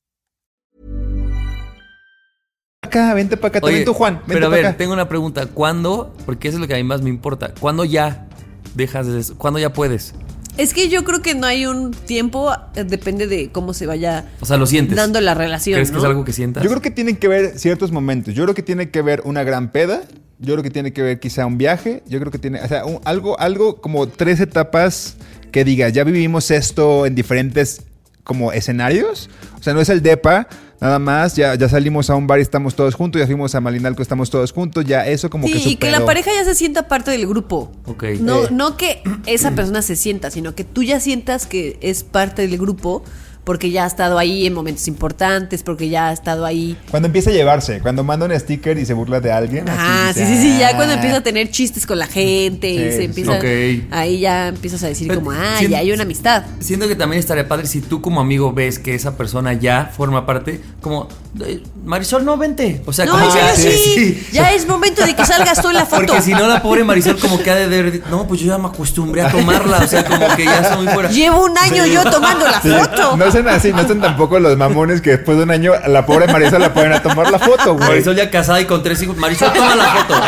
Acá, vente para acá, también tú, Juan. Vente pero a ver, acá. tengo una pregunta. ¿Cuándo? Porque eso es lo que a mí más me importa. ¿Cuándo ya dejas de eso? ¿Cuándo ya puedes? Es que yo creo que no hay un tiempo, eh, depende de cómo se vaya O sea, lo sientes. dando la relación. ¿Crees ¿no? que es algo que sientas? Yo creo que tienen que ver ciertos momentos. Yo creo que tiene que ver una gran peda. Yo creo que tiene que ver quizá un viaje. Yo creo que tiene, o sea, un- algo, algo como tres etapas que digas, ya vivimos esto en diferentes como escenarios. O sea, no es el depa, nada más, ya, ya salimos a un bar y estamos todos juntos, ya fuimos a Malinalco, estamos todos juntos, ya eso como Sí, que y que la superó. pareja ya se sienta parte del grupo. Ok. No, Eh. no que esa persona se sienta, sino que tú ya sientas que es parte del grupo porque ya ha estado ahí en momentos importantes, porque ya ha estado ahí. Cuando empieza a llevarse, cuando manda un sticker y se burla de alguien. Ah, así sí, dice, sí, sí, ya "Ah". cuando empieza a tener chistes con la gente y Sí, se sí, empieza, ok. ahí ya empiezas a decir Pero como, ah, siento- ya hay una amistad. Siento que también estaría padre si tú como amigo ves que esa persona ya forma parte, como, eh, Marisol, no, vente. O sea, No, como en que- serio, sí, ya es momento de que salgas tú en la foto. Porque si no, la pobre Marisol como que ha de ver, no, pues yo ya me acostumbré a tomarla, o sea, como que ya estoy muy fuera. Llevo un año yo tomando la Sí, foto. no sean así, no sean tampoco los mamones que después de un año a la pobre Marisol la ponen a tomar la foto, güey. Marisol ya casada y con tres hijos. Marisol, toma la foto.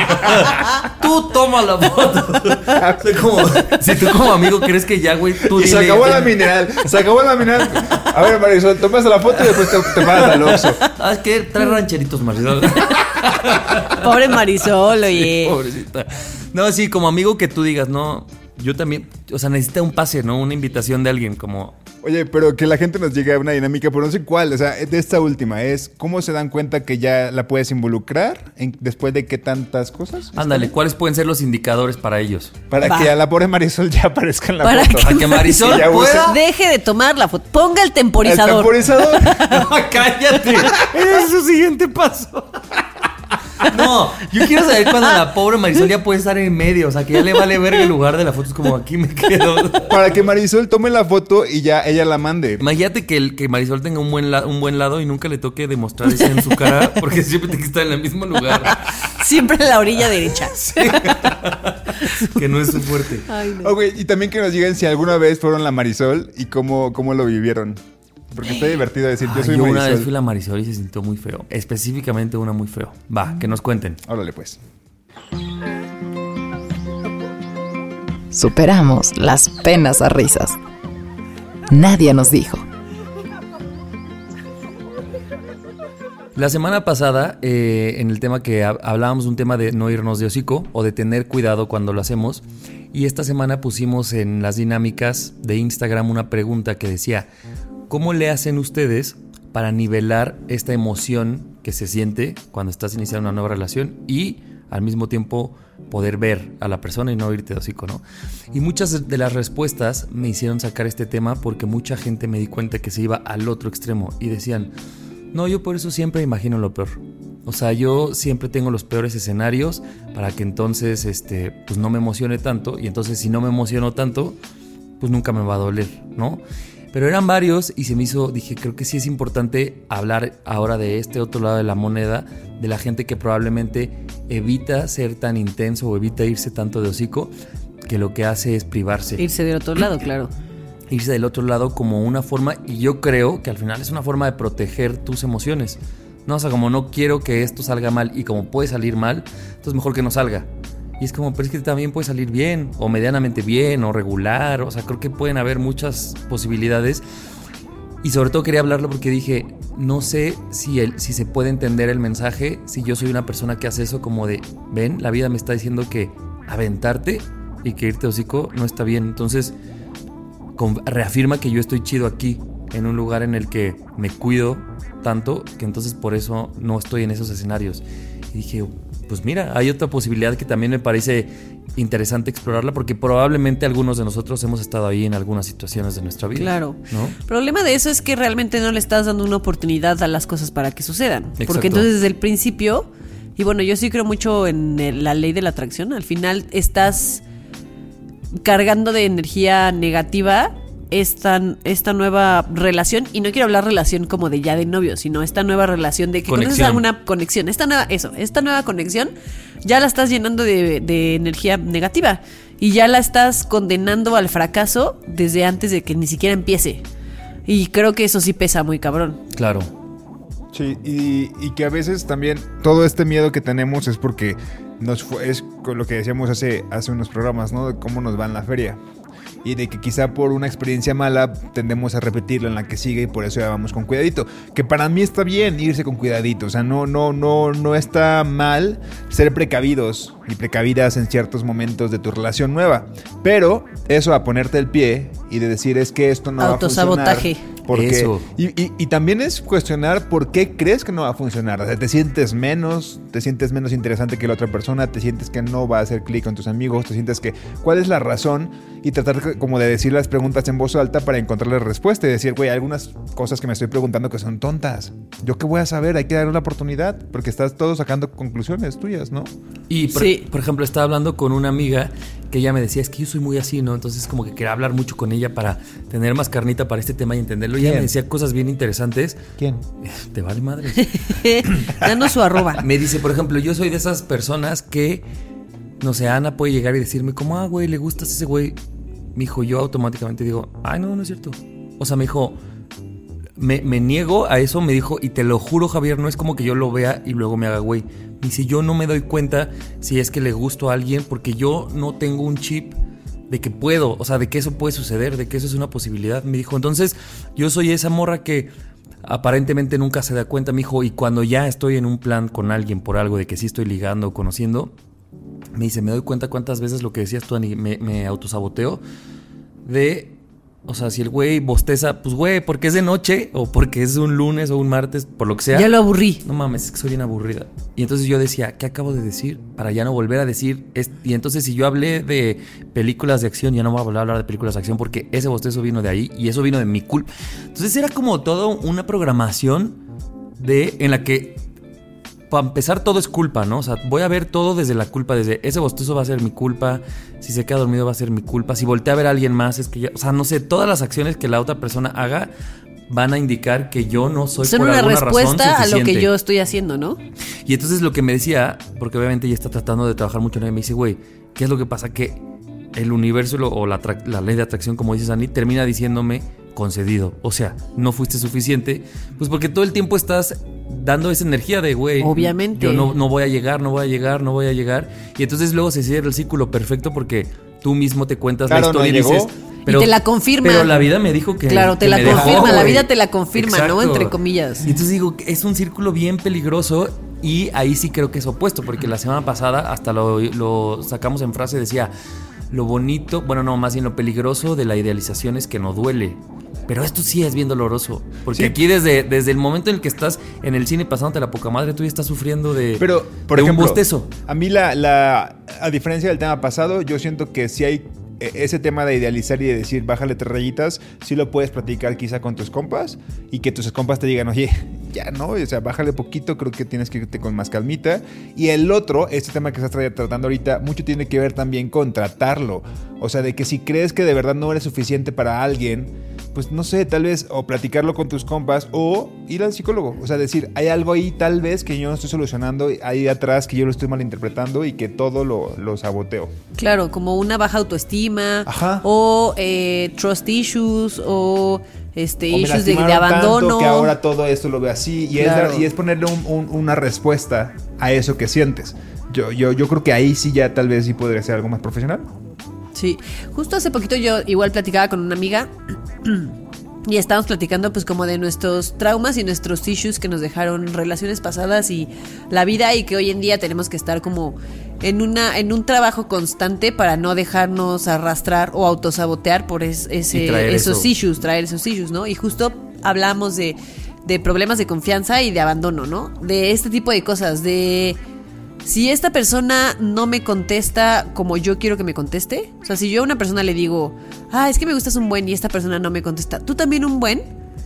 Tú toma la foto. O sea, como, si tú como amigo crees que ya, güey, tú Y se dile- acabó la mineral, se acabó la mineral. A ver, Marisol, tomas la foto y después te, te paras al Oxxo. Ah, es que trae rancheritos, Marisol. Pobre Marisol, oye. Pobrecita. No, sí, como amigo que tú digas, no, yo también, o sea, necesita un pase, ¿no? Una invitación de alguien, como... Oye, pero que la gente nos llegue a una dinámica, pero no sé cuál, o sea, de esta última, es cómo se dan cuenta que ya la puedes involucrar en- después de qué tantas cosas. Ándale, ¿cuáles pueden ser los indicadores para ellos? Para Va. que a la pobre Marisol ya aparezca en la Para foto. que- Para que Marisol Sí, ya pueda... Deje de tomar la foto. Ponga el El temporizador. temporizador. No, cállate. Ese es su siguiente paso. No, yo quiero saber cuando la pobre Marisol ya puede estar en medio. O sea, que ya le vale verga el lugar de la foto. Es como, aquí me quedo. Para que Marisol tome la foto y ya ella la mande. Imagínate que, el, que Marisol tenga un buen, la- un buen lado y nunca le toque demostrar eso en su cara. Porque siempre tiene que estar en el mismo lugar. Siempre en la orilla derecha. Que no es su fuerte. Ay, no. Ok, y también que nos digan si alguna vez fueron la Marisol y cómo, cómo lo vivieron. Porque está divertido decir, yo Ay, soy yo Marisol. una vez fui la Marisol y se sintió muy feo. Específicamente una muy feo. Va, que nos cuenten. Órale, pues. Superamos las penas a risas. Nadie nos dijo. La semana pasada, eh, en el tema que hab- hablábamos un tema de no irnos de hocico o de tener cuidado cuando lo hacemos. Y esta semana pusimos en las dinámicas de Instagram una pregunta que decía: ¿cómo le hacen ustedes para nivelar esta emoción que se siente cuando estás iniciando una nueva relación y al mismo tiempo poder ver a la persona y no irte de hocico, ¿no? Y muchas de las respuestas me hicieron sacar este tema porque mucha gente me di cuenta que se iba al otro extremo y decían: no, yo por eso siempre imagino lo peor. O sea, yo siempre tengo los peores escenarios para que entonces este, pues no me emocione tanto. Y entonces si no me emociono tanto, pues nunca me va a doler, ¿no? Pero eran varios y se me hizo, dije, creo que sí es importante hablar ahora de este otro lado de la moneda, de la gente que probablemente evita ser tan intenso o evita irse tanto de hocico, que lo que hace es privarse. Irse del otro lado, claro. Irse del otro lado como una forma, y yo creo que al final es una forma de proteger tus emociones. No, o sea, como no quiero que esto salga mal y como puede salir mal, entonces mejor que no salga. Y es como, pero es que también puede salir bien, o medianamente bien, o regular. O sea, creo que pueden haber muchas posibilidades. Y sobre todo quería hablarlo porque dije, no sé si, el, si se puede entender el mensaje, si yo soy una persona que hace eso como de, ven, la vida me está diciendo que aventarte y que irte de hocico no está bien. Entonces, con, reafirma que yo estoy chido aquí, en un lugar en el que me cuido tanto, que entonces por eso no estoy en esos escenarios. Y dije, pues mira, hay otra posibilidad que también me parece interesante explorarla, porque probablemente algunos de nosotros hemos estado ahí en algunas situaciones de nuestra vida. Claro. ¿No? El problema de eso es que realmente no le estás dando una oportunidad a las cosas para que sucedan. Exacto. Porque entonces desde el principio, y bueno, yo sí creo mucho en el- la ley de la atracción, al final estás cargando de energía negativa esta, esta nueva relación, y no quiero hablar relación como de ya de novio, sino esta nueva relación de que conoces Conexión. alguna conexión, esta nueva, eso, esta nueva conexión ya la estás llenando de, de energía negativa y ya la estás condenando al fracaso desde antes de que ni siquiera empiece, y creo que eso sí pesa muy cabrón. Claro. Sí, y, y que a veces también todo este miedo que tenemos es porque nos fue, es con lo que decíamos hace, hace unos programas, ¿no? De cómo nos va en la feria. Y de que quizá por una experiencia mala tendemos a repetirla en la que sigue y por eso ya vamos con cuidadito. Que para mí está bien irse con cuidadito. O sea, no, no, no, no está mal ser precavidos y precavidas en ciertos momentos de tu relación nueva. Pero eso a ponerte el pie y de decir es que esto no va a funcionar. Autosabotaje. Porque, Eso. Y, y, y también es cuestionar por qué crees que no va a funcionar. O sea, te sientes menos, te sientes menos interesante que la otra persona, te sientes que no va a hacer clic con tus amigos, te sientes que cuál es la razón, y tratar como de decir las preguntas en voz alta para encontrarle respuesta y decir, güey, hay algunas cosas que me estoy preguntando que son tontas. ¿Yo qué voy a saber? Hay que darle una oportunidad porque estás todo sacando conclusiones tuyas, ¿no? Y por, Sí. por ejemplo, estaba hablando con una amiga que ella me decía, es que yo soy muy así, ¿no? Entonces como que quería hablar mucho con ella para tener más carnita para este tema y entenderlo. Y ella ¿Quién? me decía cosas bien interesantes. ¿Quién? Te vale madre. Danos su arroba. Me dice, por ejemplo, yo soy de esas personas que, no sé, Ana puede llegar y decirme como, ah, güey, le gustas a ese güey. Me dijo, yo automáticamente digo, ay, no, no es cierto. O sea, me dijo, me, me niego a eso, me dijo, y te lo juro, Javier, no es como que yo lo vea y luego me haga güey. Me dice, yo no me doy cuenta si es que le gusto a alguien porque yo no tengo un chip de que puedo, o sea, de que eso puede suceder, de que eso es una posibilidad. Me dijo, entonces yo soy esa morra que aparentemente nunca se da cuenta. Me dijo, y cuando ya estoy en un plan con alguien por algo de que sí estoy ligando o conociendo, me dice, me doy cuenta cuántas veces lo que decías tú, Ani, me, me autosaboteo de, o sea, si el güey bosteza, pues güey, porque es de noche o porque es un lunes o un martes, por lo que sea. Ya lo aburrí. No mames, es que soy bien aburrida. Y entonces yo decía, ¿qué acabo de decir? Para ya no volver a decir. Es- y entonces si yo hablé de películas de acción, ya no voy a volver a hablar de películas de acción porque ese bostezo vino de ahí y eso vino de mi culpa. Entonces era como todo una programación de en la que, para empezar, todo es culpa, ¿no? O sea, voy a ver todo desde la culpa, desde ese bostezo va a ser mi culpa, si se queda dormido va a ser mi culpa, si voltea a ver a alguien más es que ya, o sea, no sé, todas las acciones que la otra persona haga van a indicar que yo no soy Son por una alguna razón respuesta a lo que suficiente. yo estoy haciendo, ¿no? Y entonces lo que me decía, porque obviamente ella está tratando de trabajar mucho en ella, me dice, güey, ¿qué es lo que pasa? Que el universo lo- o la, atra- la ley de atracción, como dices, Ani, termina diciéndome concedido. O sea, no fuiste suficiente, pues porque todo el tiempo estás dando esa energía de, güey, Obviamente. yo no, no voy a llegar, no voy a llegar, no voy a llegar. Y entonces luego se cierra el círculo perfecto porque tú mismo te cuentas Claro, la historia no y llegó. dices... Y te la confirma. Pero la vida me dijo que... Claro, te que la me dejó, confirma, la güey. vida te la confirma, ¿no? Exacto. Entre comillas. Y entonces digo, es un círculo bien peligroso y ahí sí creo que es opuesto, porque la semana pasada hasta lo, lo sacamos en frase, decía, lo bonito, bueno, no, más bien lo peligroso de la idealización es que no duele. Pero esto sí es bien doloroso, porque Sí. aquí desde, desde el momento en el que estás en el cine pasándote la poca madre, tú ya estás sufriendo de, Pero, por de ejemplo, un bostezo. a mí la, la, a diferencia del tema pasado, yo siento que si hay eh, ese tema de idealizar y de decir bájale tres rayitas, sí lo puedes platicar quizá con tus compas y que tus compas te digan, oye, ya no, o sea, bájale poquito, creo que tienes que irte con más calmita. Y el otro, este tema que estás tra- tratando ahorita, mucho tiene que ver también con tratarlo. O sea, de que si crees que de verdad no eres suficiente para alguien, pues no sé, tal vez o platicarlo con tus compas o ir al psicólogo. O sea, decir, hay algo ahí tal vez que yo no estoy solucionando, ahí atrás que yo lo estoy malinterpretando y que todo lo, lo saboteo. Claro, como una baja autoestima. Ajá. O eh, trust issues. O este O me issues de, de lastimaron abandono. tanto que ahora todo esto lo veo así. Y, Claro. es, y es ponerle un- un- una respuesta a eso que sientes. Yo, yo, yo creo que ahí sí ya tal vez sí podría ser algo más profesional. Sí, justo hace poquito yo igual platicaba con una amiga y estábamos platicando pues como de nuestros traumas y nuestros issues que nos dejaron relaciones pasadas y la vida, y que hoy en día tenemos que estar como en una en un trabajo constante para no dejarnos arrastrar o autosabotear por es- Y ese traer esos eso. issues, traer esos issues, ¿no? Y justo hablamos de, de problemas de confianza y de abandono, ¿no? De este tipo de cosas, de si esta persona no me contesta como yo quiero que me conteste, o sea, si yo a una persona le digo, ah, es que me gustas un buen y esta persona no me contesta, tú también un buen,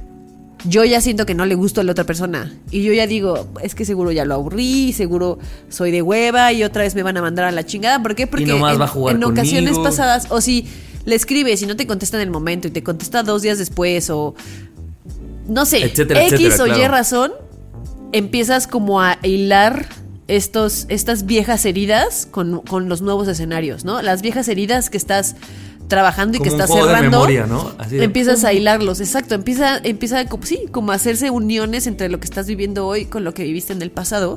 yo ya siento que no le gusto a la otra persona. Y yo ya digo, es que seguro ya lo aburrí, seguro soy de hueva y otra vez me van a mandar a la chingada. ¿Por qué? Porque Y nomás en, va a jugar en ocasiones conmigo. pasadas, o si le escribes y no te contesta en el momento y te contesta dos días después o no sé, Etcétera, X etcétera, o Y claro. razón, empiezas como a hilar estos, estas viejas heridas con, con los nuevos escenarios, ¿no? Las viejas heridas que estás trabajando y Como que un estás juego de cerrando, memoria, ¿no? Así de- empiezas a hilarlos, exacto, empieza, empieza como, sí, como a hacerse uniones entre lo que estás viviendo hoy con lo que viviste en el pasado.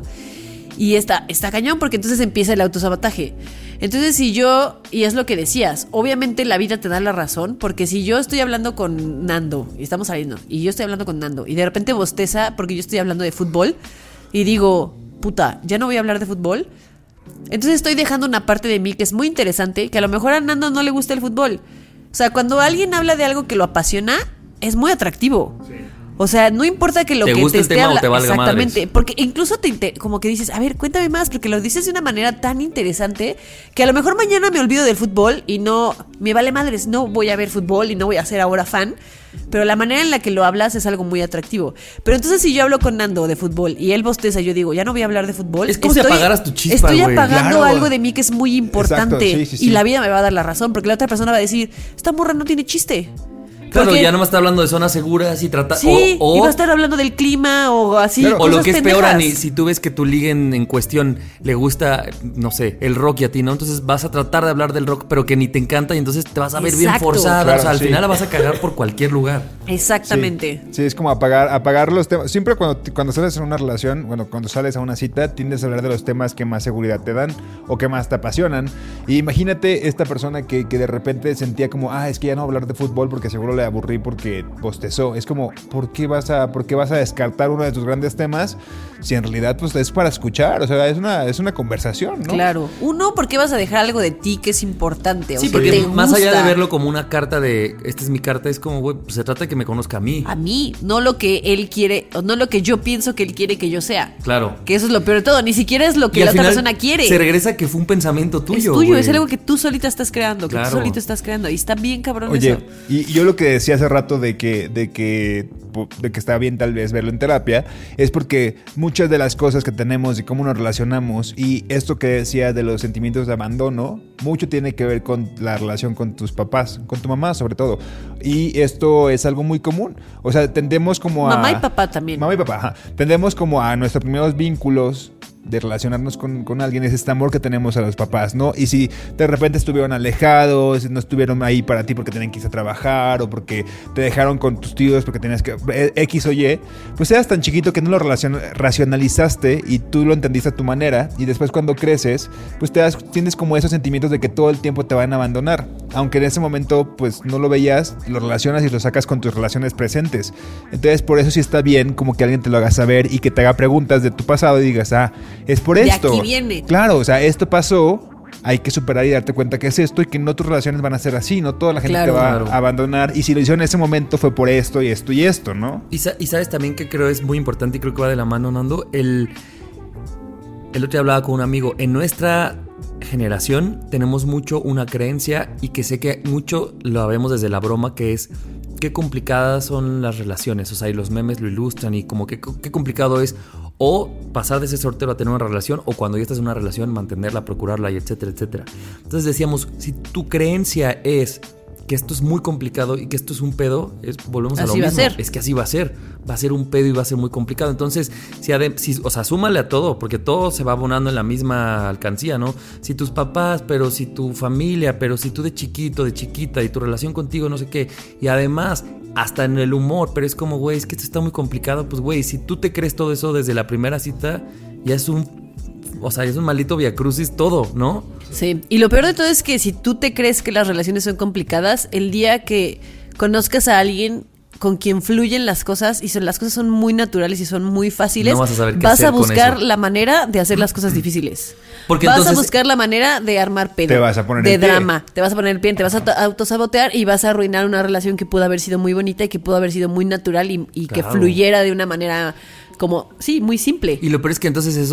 Y está, está cañón porque entonces empieza el autosabotaje. Entonces si yo, y es lo que decías, obviamente la vida te da la razón, porque si yo estoy hablando con Nando, y estamos saliendo, y yo estoy hablando con Nando, y de repente bosteza porque yo estoy hablando de fútbol, y digo, puta, ya no voy a hablar de fútbol, entonces estoy dejando una parte de mí que es muy interesante, que a lo mejor a Nando no le gusta el fútbol. O sea, cuando alguien habla de algo que lo apasiona, es muy atractivo. O sea, no importa que lo ¿Te que gusta te el esté tema o habla- te valga exactamente, madres? porque incluso te inter- como que dices, a ver, cuéntame más, porque lo dices de una manera tan interesante que a lo mejor mañana me olvido del fútbol y no me vale madres, no voy a ver fútbol y no voy a ser ahora fan, pero la manera en la que lo hablas es algo muy atractivo. Pero entonces si yo hablo con Nando de fútbol y él bosteza, yo digo, ya no voy a hablar de fútbol. Es como si apagaras tu chispa, Estoy güey. apagando Claro. algo de mí que es muy importante. Exacto, sí, sí, Y sí. la vida me va a dar la razón, porque la otra persona va a decir, esta morra no tiene chiste. Claro, Porque- ya nomás está hablando de zonas seguras y trata. Sí, o, y o- va a estar hablando del clima o así. Claro. o lo cosas que es peor, pendejas. Ani, si tú ves que tu liga en, en cuestión le gusta, no sé, el rock y a ti, ¿no? Entonces vas a tratar de hablar del rock, pero que ni te encanta y entonces te vas a ver bien Exacto. forzada. Claro, o sea, al sí. final la vas a cagar por cualquier lugar. Exactamente. Sí, sí, es como apagar, apagar los temas. Siempre cuando, cuando sales en una relación, bueno, cuando sales a una cita, tiendes a hablar de los temas que más seguridad te dan o que más te apasionan. Y imagínate esta persona que, que de repente sentía como, ah, es que ya no voy a hablar de fútbol porque seguro le aburrí porque bostezó. Es como, ¿por qué vas a, por qué vas a descartar uno de tus grandes temas si en realidad pues es para escuchar? O sea, es una, es una conversación, ¿no? Claro. Uno, ¿por qué vas a dejar algo de ti que es importante? O Sí, que porque te más allá gusta? de verlo como una carta de, esta es mi carta, es como, güey, pues se trata de que me conozca a mí. A mí, no lo que él quiere, o no lo que yo pienso que él quiere que yo sea. Claro. Que eso es lo peor de todo. Ni siquiera es lo que Y la al otra final persona quiere. Se regresa que fue un pensamiento tuyo. es tuyo, güey. es algo que tú solita estás creando, que Claro. tú solito estás creando. Y está bien cabrón Oye, eso. y, y yo lo que decía hace rato de que, de que de que está bien tal vez verlo en terapia, es porque muchas de las cosas que tenemos y cómo nos relacionamos, y esto que decía de los sentimientos de abandono, mucho tiene que ver con la relación con tus papás, con tu mamá sobre todo. Y esto es algo muy común. O sea, tendemos como a... Mamá y papá también. Mamá y papá, ajá. Tendemos como a nuestros primeros vínculos de relacionarnos con, con alguien, es este amor que tenemos a los papás, ¿no? Y si de repente estuvieron alejados, no estuvieron ahí para ti porque tenían que irse a trabajar o porque te dejaron con tus tíos porque tenías que X o Y, pues eras tan chiquito que no lo relacion- racionalizaste y tú lo entendiste a tu manera, y después cuando creces, pues te das, tienes como esos sentimientos de que todo el tiempo te van a abandonar, aunque en ese momento pues no lo veías, lo relacionas y lo sacas con tus relaciones presentes. Entonces por eso sí está bien como que alguien te lo haga saber y que te haga preguntas de tu pasado y digas, ah, es por De esto. aquí viene. Claro, o sea, esto pasó, hay que superar y darte cuenta que es esto y que no tus relaciones van a ser así, no toda la gente Claro. te va Claro. a abandonar, y si lo hicieron en ese momento fue por esto y esto y esto, ¿no? Y, sa- y sabes también que creo es muy importante y creo que va de la mano, Nando. El, el otro día hablaba con un amigo. En nuestra generación tenemos mucho una creencia, y que sé que mucho lo vemos desde la broma, que es qué complicadas son las relaciones. O sea, y los memes lo ilustran, y como que qué complicado es o pasar de ser soltero a tener una relación, o cuando ya estás en una relación mantenerla, procurarla, y etcétera, etcétera. Entonces decíamos, si tu creencia es que esto es muy complicado y que esto es un pedo, es, volvemos a lo Así va a mismo. ser. Es que así va a ser. Va a ser un pedo y va a ser muy complicado. Entonces, si, adem- si o sea, súmale a todo, porque todo se va abonando en la misma alcancía, ¿no? Si tus papás, pero si tu familia, pero si tú de chiquito, de chiquita, y tu relación contigo, no sé qué. Y además, hasta en el humor, pero es como, güey, es que esto está muy complicado. Pues, güey, si tú te crees todo eso desde la primera cita, ya es un... O sea, es un maldito viacrucis todo, ¿no? Sí, y lo peor de todo es que si tú te crees que las relaciones son complicadas, el día que conozcas a alguien con quien fluyen las cosas y son, las cosas son muy naturales y son muy fáciles, No vas a saber qué vas hacer a con buscar eso. la manera de hacer las cosas difíciles. Porque vas entonces- a buscar la manera de armar pedo. Te vas a poner de el pie. drama, te vas a poner el pie, te vas a auto- autosabotear y vas a arruinar una relación que pudo haber sido muy bonita y que pudo haber sido muy natural y, y que Claro. fluyera de una manera como, sí, muy simple. Y lo peor es que entonces eso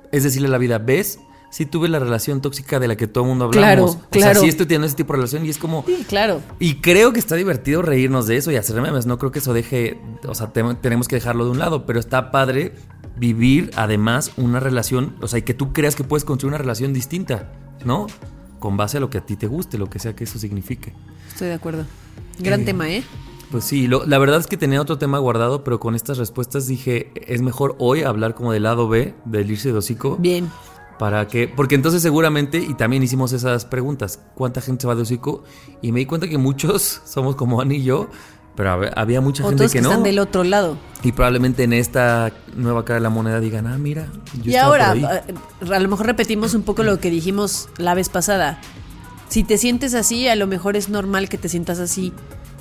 es decirle a la vida, ¿ves? Sí tuve la relación tóxica de la que todo el mundo Claro, hablamos. claro. O sea, sí estoy teniendo ese tipo de relación y es como... Sí, claro. Y creo que está divertido reírnos de eso y hacer memes. No creo que eso deje... O sea, te- tenemos que dejarlo de un lado. Pero está padre vivir, además, una relación... O sea, y que tú creas que puedes construir una relación distinta, ¿no? Con base a lo que a ti te guste, lo que sea que eso signifique. Estoy de acuerdo. Gran Eh, tema, ¿eh? Pues sí, lo- la verdad es que tenía otro tema guardado, pero con estas respuestas dije, es mejor hoy hablar como del lado B, del irse de hocico. Bien. Para que, porque entonces seguramente, y también hicimos esas preguntas, ¿cuánta gente se va de hocico? Y me di cuenta que muchos somos como Ani y yo, pero hab- había mucha gente Otros que, que no. están del otro lado. Y probablemente en esta nueva cara de la moneda digan, ah, mira, yo Y estaba ahora, por ahí. a, a lo mejor repetimos un poco lo que dijimos la vez pasada. Si te sientes así, a lo mejor es normal que te sientas así.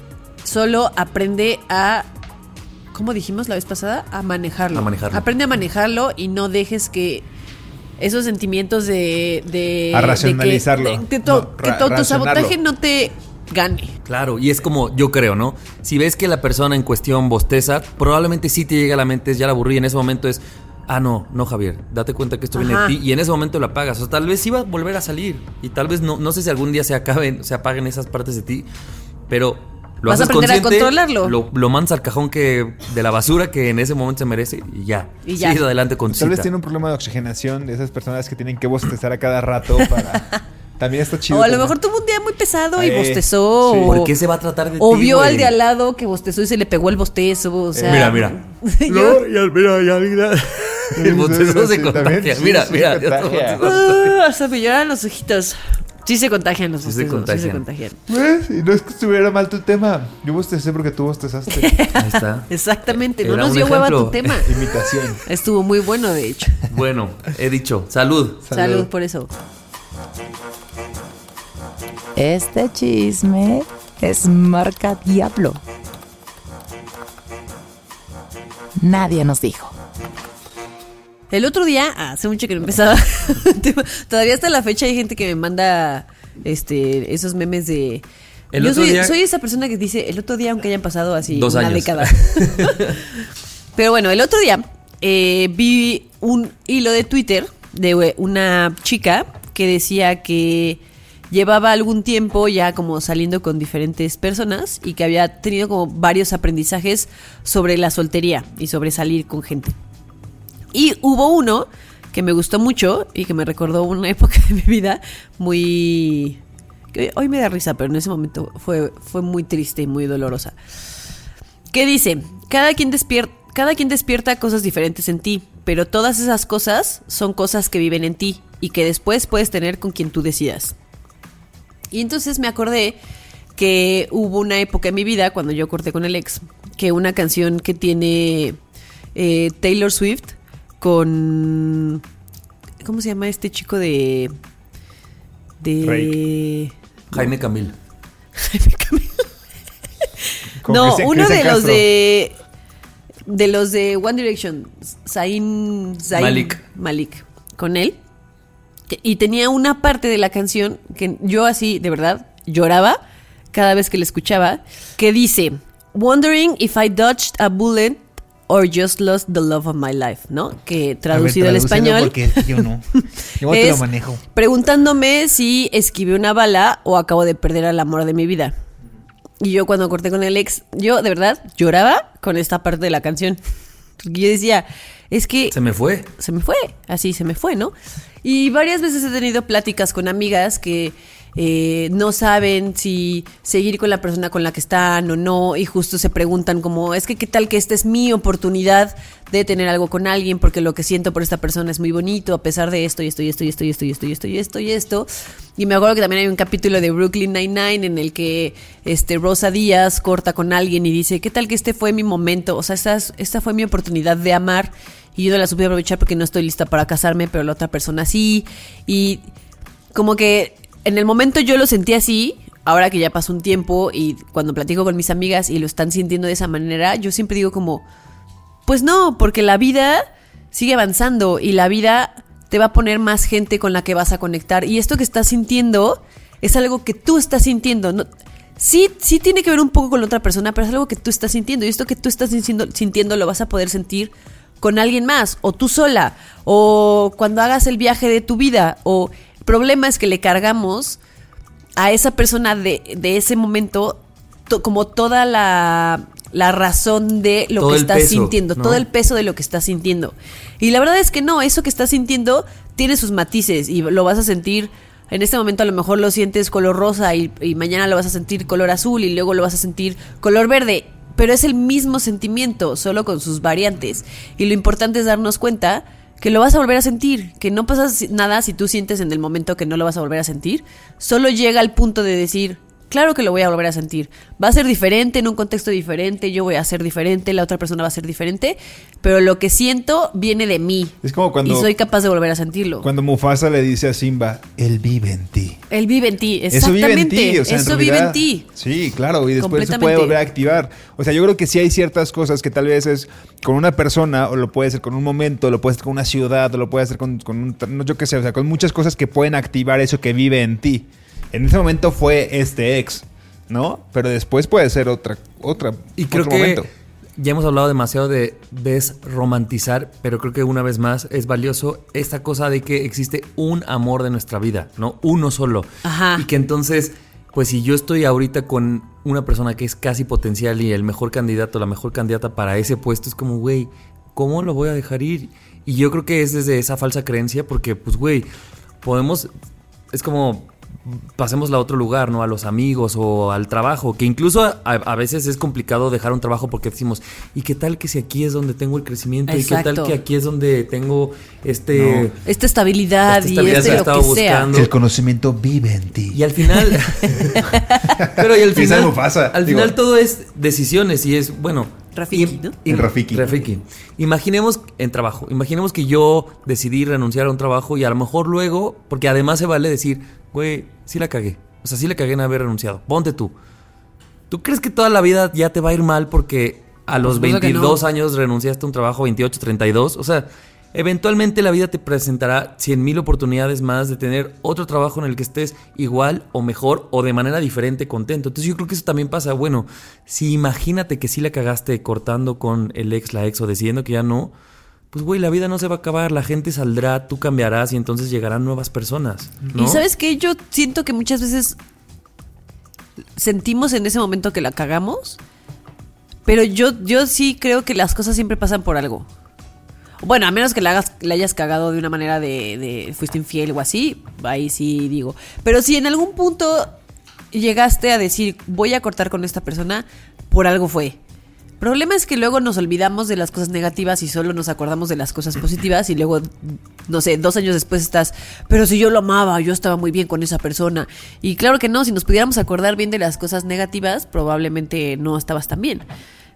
Solo aprende a... ¿Cómo dijimos la vez pasada? A manejarlo. A manejarlo. Aprende a manejarlo y no dejes que esos sentimientos de... de A de racionalizarlo. que, de- que to- No, que ra- tu autosabotaje racionarlo. no te gane. Claro, y es como, yo creo, ¿no? Si ves que la persona en cuestión bosteza, probablemente sí te llega a la mente, es ya la aburrí, en ese momento es, ah, no, no, Javier, date cuenta que esto viene Ajá. de ti, y en ese momento lo apagas. O sea, tal vez sí va a volver a salir, y tal vez no, no sé si algún día se acaben, se apaguen esas partes de ti, pero lo Vas a haces aprender a consciente, controlarlo. Lo, lo mandas al cajón que de la basura que en ese momento se merece, y ya. Y ya. Sigues adelante con tu Tal vez cita. tiene un problema de oxigenación de esas personas que tienen que bostezar a cada rato para... También está chido. O a lo también. mejor tuvo un día muy pesado y Eh, bostezó. sí. o- ¿Por qué se va a tratar de O ti, vio güey? al de al lado que bostezó y se le pegó el bostezo. O sea, Mira, mira. yo- No, ya, mira, ya, mira. El bostezo se Sí, contagia. también, sí, mira, sí, mira. se ya contagia. estamos- Ah, hasta me lloran los ojitos. Sí se contagian los Sí se bostezos. Sí se contagian. contagian. ¿Ves? Y no es que estuviera mal tu tema. Yo bostecé porque tú bostezaste. Ahí está. Exactamente. No Era nos un dio hueva ejemplo. tu tema. Imitación. Estuvo muy bueno, de hecho. Bueno, he dicho, salud. Salud, por eso. Este chisme es marca Diablo. Nadie nos dijo. El otro día, ah, hace mucho que no empezaba. Todavía hasta la fecha hay gente que me manda este esos memes de. El Yo otro soy, día- soy esa persona que dice el otro día, aunque hayan pasado así Dos una años. década. Pero bueno, el otro día eh, vi un hilo de Twitter de una chica que decía que llevaba algún tiempo ya como saliendo con diferentes personas y que había tenido como varios aprendizajes sobre la soltería y sobre salir con gente. Y hubo uno que me gustó mucho y que me recordó una época de mi vida muy... que hoy me da risa, pero en ese momento fue, fue muy triste y muy dolorosa. Que dice, cada quien despierta, cada quien despierta cosas diferentes en ti, pero todas esas cosas son cosas que viven en ti y que después puedes tener con quien tú decidas. Y entonces me acordé que hubo una época en mi vida, cuando yo corté con el ex, que una canción que tiene eh, Taylor Swift con... ¿Cómo se llama este chico de... de... Jaime Camil. Jaime Camil. Con No, Cristian- uno de Cristian los Castro. de... De los de One Direction, Zayn, Zayn Malik. Malik, con él. Que- Y tenía una parte de la canción que yo así, de verdad, lloraba cada vez que la escuchaba, que dice, wondering if I dodged a bullet or just lost the love of my life, ¿no? Que traducido al español Porque yo no. Yo te lo es manejo. preguntándome si esquivé una bala o acabo de perder al amor de mi vida. Y yo cuando corté con el ex, yo de verdad lloraba con esta parte de la canción. Porque yo decía, es que Se me fue. se me fue, así se me fue, ¿no? Y varias veces he tenido pláticas con amigas que eh, no saben si seguir con la persona con la que están o no, y justo se preguntan como, es que qué tal que esta es mi oportunidad de tener algo con alguien, porque lo que siento por esta persona es muy bonito, a pesar de esto y esto y esto y esto y esto y esto y esto y esto y esto. Y me acuerdo que también hay un capítulo de Brooklyn Nine-Nine en el que este, Rosa Díaz corta con alguien y dice, ¿qué tal que este fue mi momento? O sea, esta, es- esta fue mi oportunidad de amar y yo no la supe aprovechar porque no estoy lista para casarme, pero la otra persona sí. Y como que en el momento yo lo sentí así, ahora que ya pasó un tiempo y cuando platico con mis amigas y lo están sintiendo de esa manera, yo siempre digo como, pues no, porque la vida sigue avanzando y la vida te va a poner más gente con la que vas a conectar. Y esto que estás sintiendo es algo que tú estás sintiendo. No, sí, sí tiene que ver un poco con la otra persona, pero es algo que tú estás sintiendo. Y esto que tú estás sintiendo, sintiendo lo vas a poder sentir con alguien más, o tú sola, o cuando hagas el viaje de tu vida, o el problema es que le cargamos a esa persona de, de ese momento to, como toda la, la razón de lo todo que el estás peso, sintiendo, ¿no? todo el peso de lo que estás sintiendo. Y la verdad es que no, eso que estás sintiendo tiene sus matices y lo vas a sentir. En este momento a lo mejor lo sientes color rosa y, y mañana lo vas a sentir color azul y luego lo vas a sentir color verde. Pero es el mismo sentimiento, solo con sus variantes. Y lo importante es darnos cuenta que lo vas a volver a sentir, que no pasa nada si tú sientes en el momento que no lo vas a volver a sentir. Solo llega al punto de decir, claro que lo voy a volver a sentir. Va a ser diferente, en un contexto diferente, yo voy a ser diferente, la otra persona va a ser diferente, pero lo que siento viene de mí. Es como cuando... Y soy capaz de volver a sentirlo. Cuando Mufasa le dice a Simba, él vive en ti. Él vive en ti, Eso exactamente. vive en ti, o sea, en Eso vive en realidad, ti. Sí, claro, y después se Completamente. puede volver a activar. O sea, yo creo que sí hay ciertas cosas que tal vez es con una persona, o lo puede ser con un momento, o lo puede ser con una ciudad, o lo puede hacer con, con un, no, yo qué sé, o sea, con muchas cosas que pueden activar eso que vive en ti. En ese momento fue este ex, ¿no? Pero después puede ser otra, otra, Y creo otro que momento. ya hemos hablado demasiado de desromantizar, pero creo que una vez más es valioso esta cosa de que existe un amor de nuestra vida, ¿no? Uno solo. Ajá. Y que entonces, pues si yo estoy ahorita con una persona que es casi potencial y el mejor candidato, la mejor candidata para ese puesto, es como, güey, ¿cómo lo voy a dejar ir? Y yo creo que es desde esa falsa creencia porque, pues, güey, podemos... Es como... pasemos a otro lugar, ¿no? A los amigos o al trabajo, que incluso a, a veces es complicado dejar un trabajo porque decimos, ¿y qué tal que si aquí es donde tengo el crecimiento? Exacto. ¿Y qué tal que aquí es donde tengo este... No. Esta estabilidad, Esta estabilidad y este que lo estaba que sea. buscando. El conocimiento vive en ti. Y al final... Pero y al Quizá final... no pasa, al digo. final todo es decisiones y es, bueno... Rafiki, im- ¿no? im- El Rafiki. Rafiki. Imaginemos en trabajo. Imaginemos que yo decidí renunciar a un trabajo y a lo mejor luego... Porque además se vale decir, güey, sí la cagué. O sea, sí la cagué en haber renunciado. Ponte tú. ¿Tú crees que toda la vida ya te va a ir mal porque a los Pues, veintidós que no. años renunciaste a un trabajo, veintiocho, treinta y dos? O sea, eventualmente la vida te presentará cien mil oportunidades más de tener otro trabajo en el que estés igual o mejor o de manera diferente contento. Entonces yo creo que eso también pasa. Bueno, si imagínate que sí la cagaste cortando con el ex, la ex o decidiendo que ya no, pues güey, la vida no se va a acabar, la gente saldrá, tú cambiarás y entonces llegarán nuevas personas, ¿no? Y ¿sabes qué? Yo siento que muchas veces sentimos en ese momento que la cagamos, pero yo, yo sí creo que las cosas siempre pasan por algo. Bueno, a menos que la, hagas, la hayas cagado de una manera de, de fuiste infiel o así, ahí sí digo. Pero si en algún punto llegaste a decir, voy a cortar con esta persona, por algo fue. El problema es que luego nos olvidamos de las cosas negativas y solo nos acordamos de las cosas positivas y luego, no sé, dos años después estás, pero si yo lo amaba, yo estaba muy bien con esa persona. Y claro que no, si nos pudiéramos acordar bien de las cosas negativas, probablemente no estabas tan bien.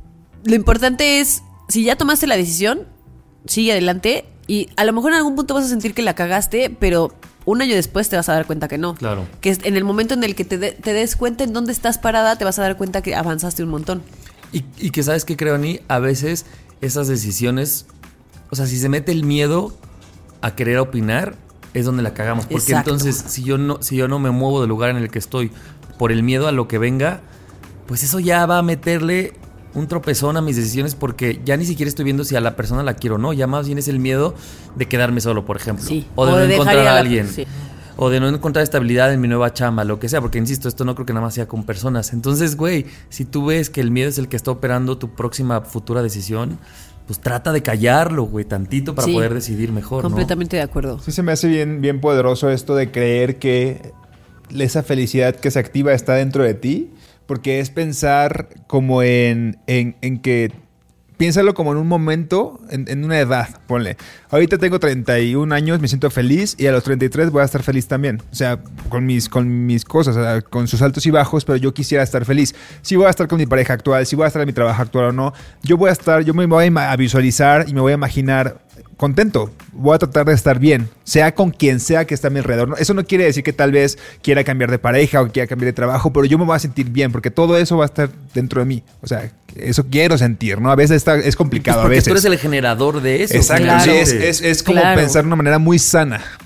Lo importante es, si ya tomaste la decisión, sigue adelante y a lo mejor en algún punto vas a sentir que la cagaste, pero un año después te vas a dar cuenta que no. Claro. Que es en el momento en el que te, de, te des cuenta en dónde estás parada, te vas a dar cuenta que avanzaste un montón. Y, y que sabes que creo, Ani, a veces esas decisiones, o sea, si se mete el miedo a querer opinar, es donde la cagamos. Porque Exacto. entonces, si yo no, si yo no me muevo del lugar en el que estoy por el miedo a lo que venga, pues eso ya va a meterle un tropezón a mis decisiones porque ya ni siquiera estoy viendo si a la persona la quiero o no. Ya más bien es el miedo de quedarme solo, por ejemplo. Sí. O de O no de dejar encontrar ir a a la- alguien. sí. O de no encontrar estabilidad en mi nueva chamba, lo que sea. Porque, insisto, esto no creo que nada más sea con personas. Entonces, güey, si tú ves que el miedo es el que está operando tu próxima futura decisión, pues trata de callarlo, güey, tantito para Sí. poder decidir mejor, Completamente de acuerdo. Sí se me hace bien, bien poderoso esto de creer que esa felicidad que se activa está dentro de ti, porque es pensar como en, en, en que... Piénsalo como en un momento, en, en una edad, ponle. Ahorita tengo treinta y un años, me siento feliz y a los treinta y tres voy a estar feliz también. O sea, con mis, con mis cosas, o sea, con sus altos y bajos, pero yo quisiera estar feliz. Si voy a estar con mi pareja actual, si voy a estar en mi trabajo actual o no, yo voy a estar, yo me voy a, ima- a visualizar y me voy a imaginar contento. Voy a tratar de estar bien, sea con quien sea que esté a mi alrededor. No- Eso no quiere decir que tal vez quiera cambiar de pareja o quiera cambiar de trabajo, pero yo me voy a sentir bien porque todo eso va a estar dentro de mí. O sea, eso quiero sentir, ¿no? A veces está, es complicado, Porque a veces. tú eres el generador de eso. Exacto, Claro. sí, es, es, es como Claro. pensar de una manera muy sana.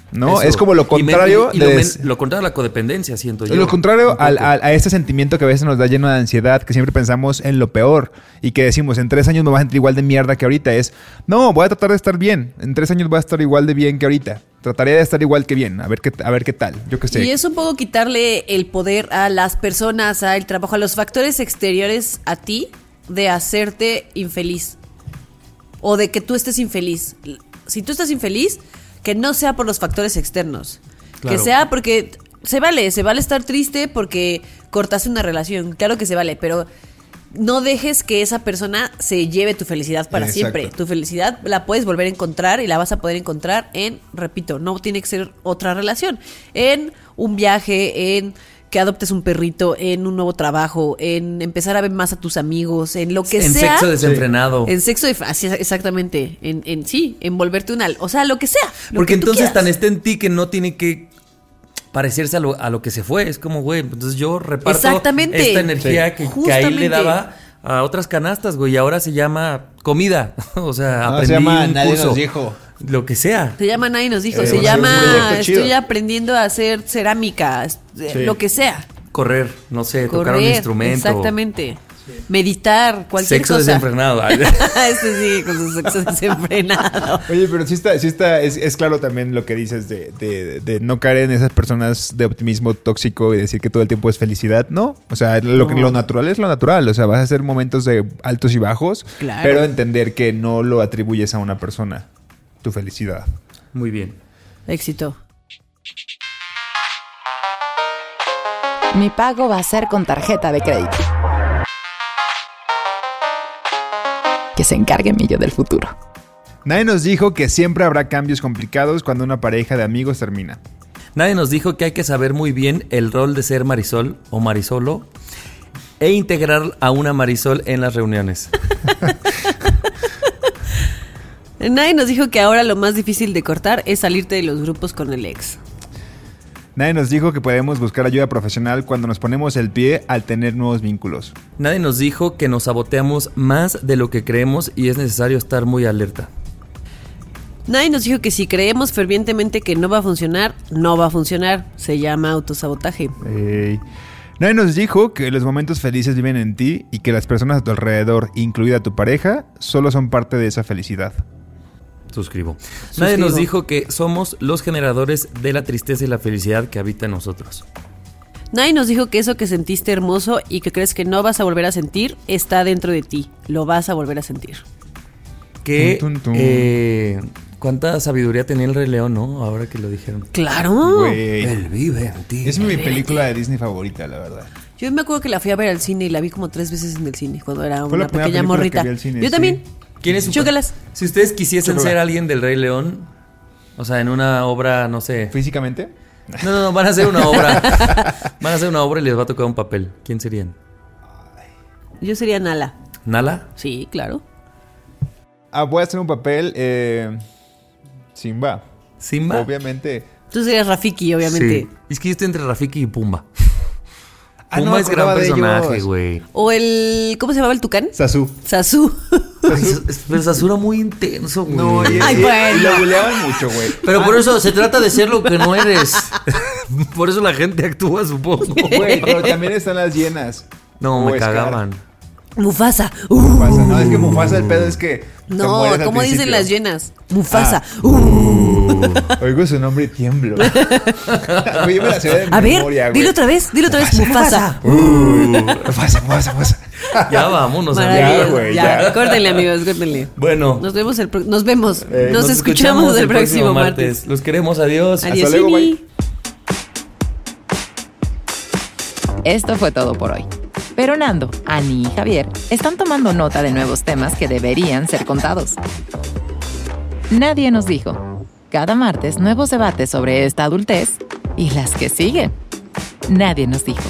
¿no? Eso. Es como lo Y me- contrario y, y lo, de- men- lo contrario a la codependencia, siento yo. Lo contrario Un al- poco. a, a este sentimiento que a veces nos da lleno de ansiedad, que siempre pensamos en lo peor y que decimos, en tres años me voy a sentir igual de mierda que ahorita. Es, no, voy a tratar de estar bien. En tres años voy a estar igual de bien que ahorita. Trataré de estar igual que bien. A ver qué, a ver qué tal. Yo qué sé. Y es un poco quitarle el poder a las personas, al trabajo, a los factores exteriores a ti de hacerte infeliz. O de que tú estés infeliz. Si tú estás infeliz, que no sea por los factores externos. Claro. Que sea porque se vale, se vale estar triste porque cortaste una relación. Claro que se vale, pero no dejes que esa persona se lleve tu felicidad para Exacto. siempre. Tu felicidad la puedes volver a encontrar y la vas a poder encontrar en, repito, no tiene que ser otra relación. En un viaje, en que adoptes un perrito, en un nuevo trabajo, en empezar a ver más a tus amigos, en lo que En sea. sexo desenfrenado. En sexo, de, así, exactamente. En, en sí, en volverte una. O sea, lo que sea. lo Porque que tú entonces quieras. tan está en ti que no tiene que parecerse a lo, a lo que se fue. Es como, güey, entonces yo reparto Exactamente. esta energía Sí. que, que ahí Justamente. le daba a otras canastas, güey. Y ahora se llama comida. O sea, No, aprendí se llama un Nadie curso. Nos Dijo. Lo que sea. Se llama Nadie nos dijo. Eh, se bueno, llama es un proyecto chido. estoy aprendiendo a hacer cerámica. es- Sí. Lo que sea. Correr, no sé, tocar un Correr, instrumento. exactamente. Meditar, cualquier Sexo cosa. desenfrenado. Este sí, con su sexo desenfrenado. Oye, pero sí está, sí está, es, es claro también lo que dices de, de, de no caer en esas personas de optimismo tóxico y decir que todo el tiempo es felicidad, ¿no? O sea, lo, que, lo natural es lo natural, o sea, vas a hacer momentos de altos y bajos, Claro. pero entender que no lo atribuyes a una persona, tu felicidad. Muy bien. Éxito. Mi pago va a ser con tarjeta de crédito. Que se encargue mi yo del futuro. Nadie nos dijo que siempre habrá cambios complicados cuando una pareja de amigos termina. Nadie nos dijo que hay que saber muy bien el rol de ser Marisol o Marisolo e integrar a una Marisol en las reuniones. Nadie nos dijo que ahora lo más difícil de cortar es salirte de los grupos con el ex. Nadie nos dijo que podemos buscar ayuda profesional cuando nos ponemos el pie al tener nuevos vínculos. Nadie nos dijo que nos saboteamos más de lo que creemos y es necesario estar muy alerta. Nadie nos dijo que si creemos fervientemente que no va a funcionar, no va a funcionar. Se llama autosabotaje. Ey. Nadie nos dijo que los momentos felices viven en ti y que las personas a tu alrededor, incluida tu pareja, solo son parte de esa felicidad. Suscribo. Suscribo. Nadie nos dijo que somos los generadores de la tristeza y la felicidad que habita en nosotros. Nadie nos dijo que eso que sentiste hermoso y que crees que no vas a volver a sentir está dentro de ti. Lo vas a volver a sentir. Que Tun, tun, tun. eh, cuánta sabiduría tenía el Rey León, ¿no? Ahora que lo dijeron. ¡Claro! Güey. Él vive en ti. Es mi película de Disney favorita, la verdad. Yo me acuerdo que la fui a ver al cine y la vi como tres veces en el cine cuando era Fue la una primera pequeña película morrita. que vi al cine, Yo sí. también. ¿Quién es su Chócalas. Si ustedes quisiesen Chócala. ser alguien del Rey León, o sea, en una obra, no sé. ¿Físicamente? No, no, no, van a hacer una obra. Van a hacer una obra y les va a tocar un papel. ¿Quién serían? Yo sería Nala. ¿Nala? Sí, claro. Ah, voy a hacer un papel... Eh, Simba. ¿Simba? Obviamente. Tú serías Rafiki, obviamente. Sí. Es que yo estoy entre Rafiki y Pumba. Ah, no Pumba me es gran acordaba de personaje, ellos. güey. O el... ¿Cómo se llamaba el tucán? Sasu. Sasu. Ay, es- es- Pero Sasura muy intenso, güey. No, y, Ay, y- bueno. y lo buleaban mucho, güey. Pero por eso se trata de ser lo que no eres. Por eso la gente actúa, supongo. Güey, pero también están las hienas. No, O me Scar. cagaban. Mufasa. Uh. Mufasa. No, es que Mufasa el pedo es que... te No, mueres al ¿cómo dicen principio. las llenas? Mufasa. Ah. Uh. Oigo su nombre y tiemblo. Oye, yo me la sé de A ver, memoria, güey. dilo otra vez, dilo otra vez. Mufasa. Mufasa, Mufasa, Mufasa. Ya vámonos, Maravilloso. Ya, amigo. güey, ya, ya. córtenle, amigos, córtenle. Bueno, Nos vemos el pro- nos vemos. Eh, nos, escuchamos, el próximo martes. Los queremos, adiós. Adiós. luego, bye. Esto fue todo por hoy. Pero Nando, Ani y Javier están tomando nota de nuevos temas que deberían ser contados. Nadie nos dijo. Cada martes nuevos debates sobre esta adultez y las que siguen. Nadie nos dijo.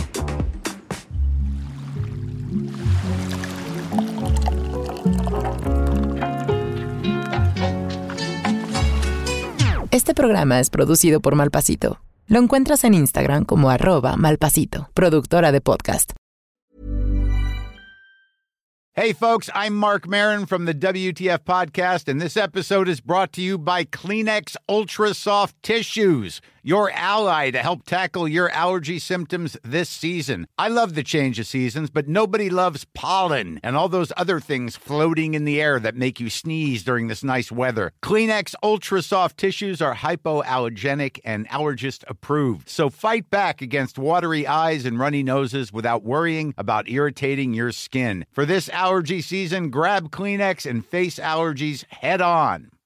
Este programa es producido por Malpasito. Lo encuentras en Instagram como arroba malpasito, productora de podcast. Hey, folks, I'm Mark Maron from the W T F Podcast, and this episode is brought to you by Kleenex Ultra Soft Tissues, your ally to help tackle your allergy symptoms this season. I love the change of seasons, but nobody loves pollen and all those other things floating in the air that make you sneeze during this nice weather. Kleenex Ultra Soft Tissues are hypoallergenic and allergist approved, so fight back against watery eyes and runny noses without worrying about irritating your skin. For this allergy season, grab Kleenex and face allergies head on.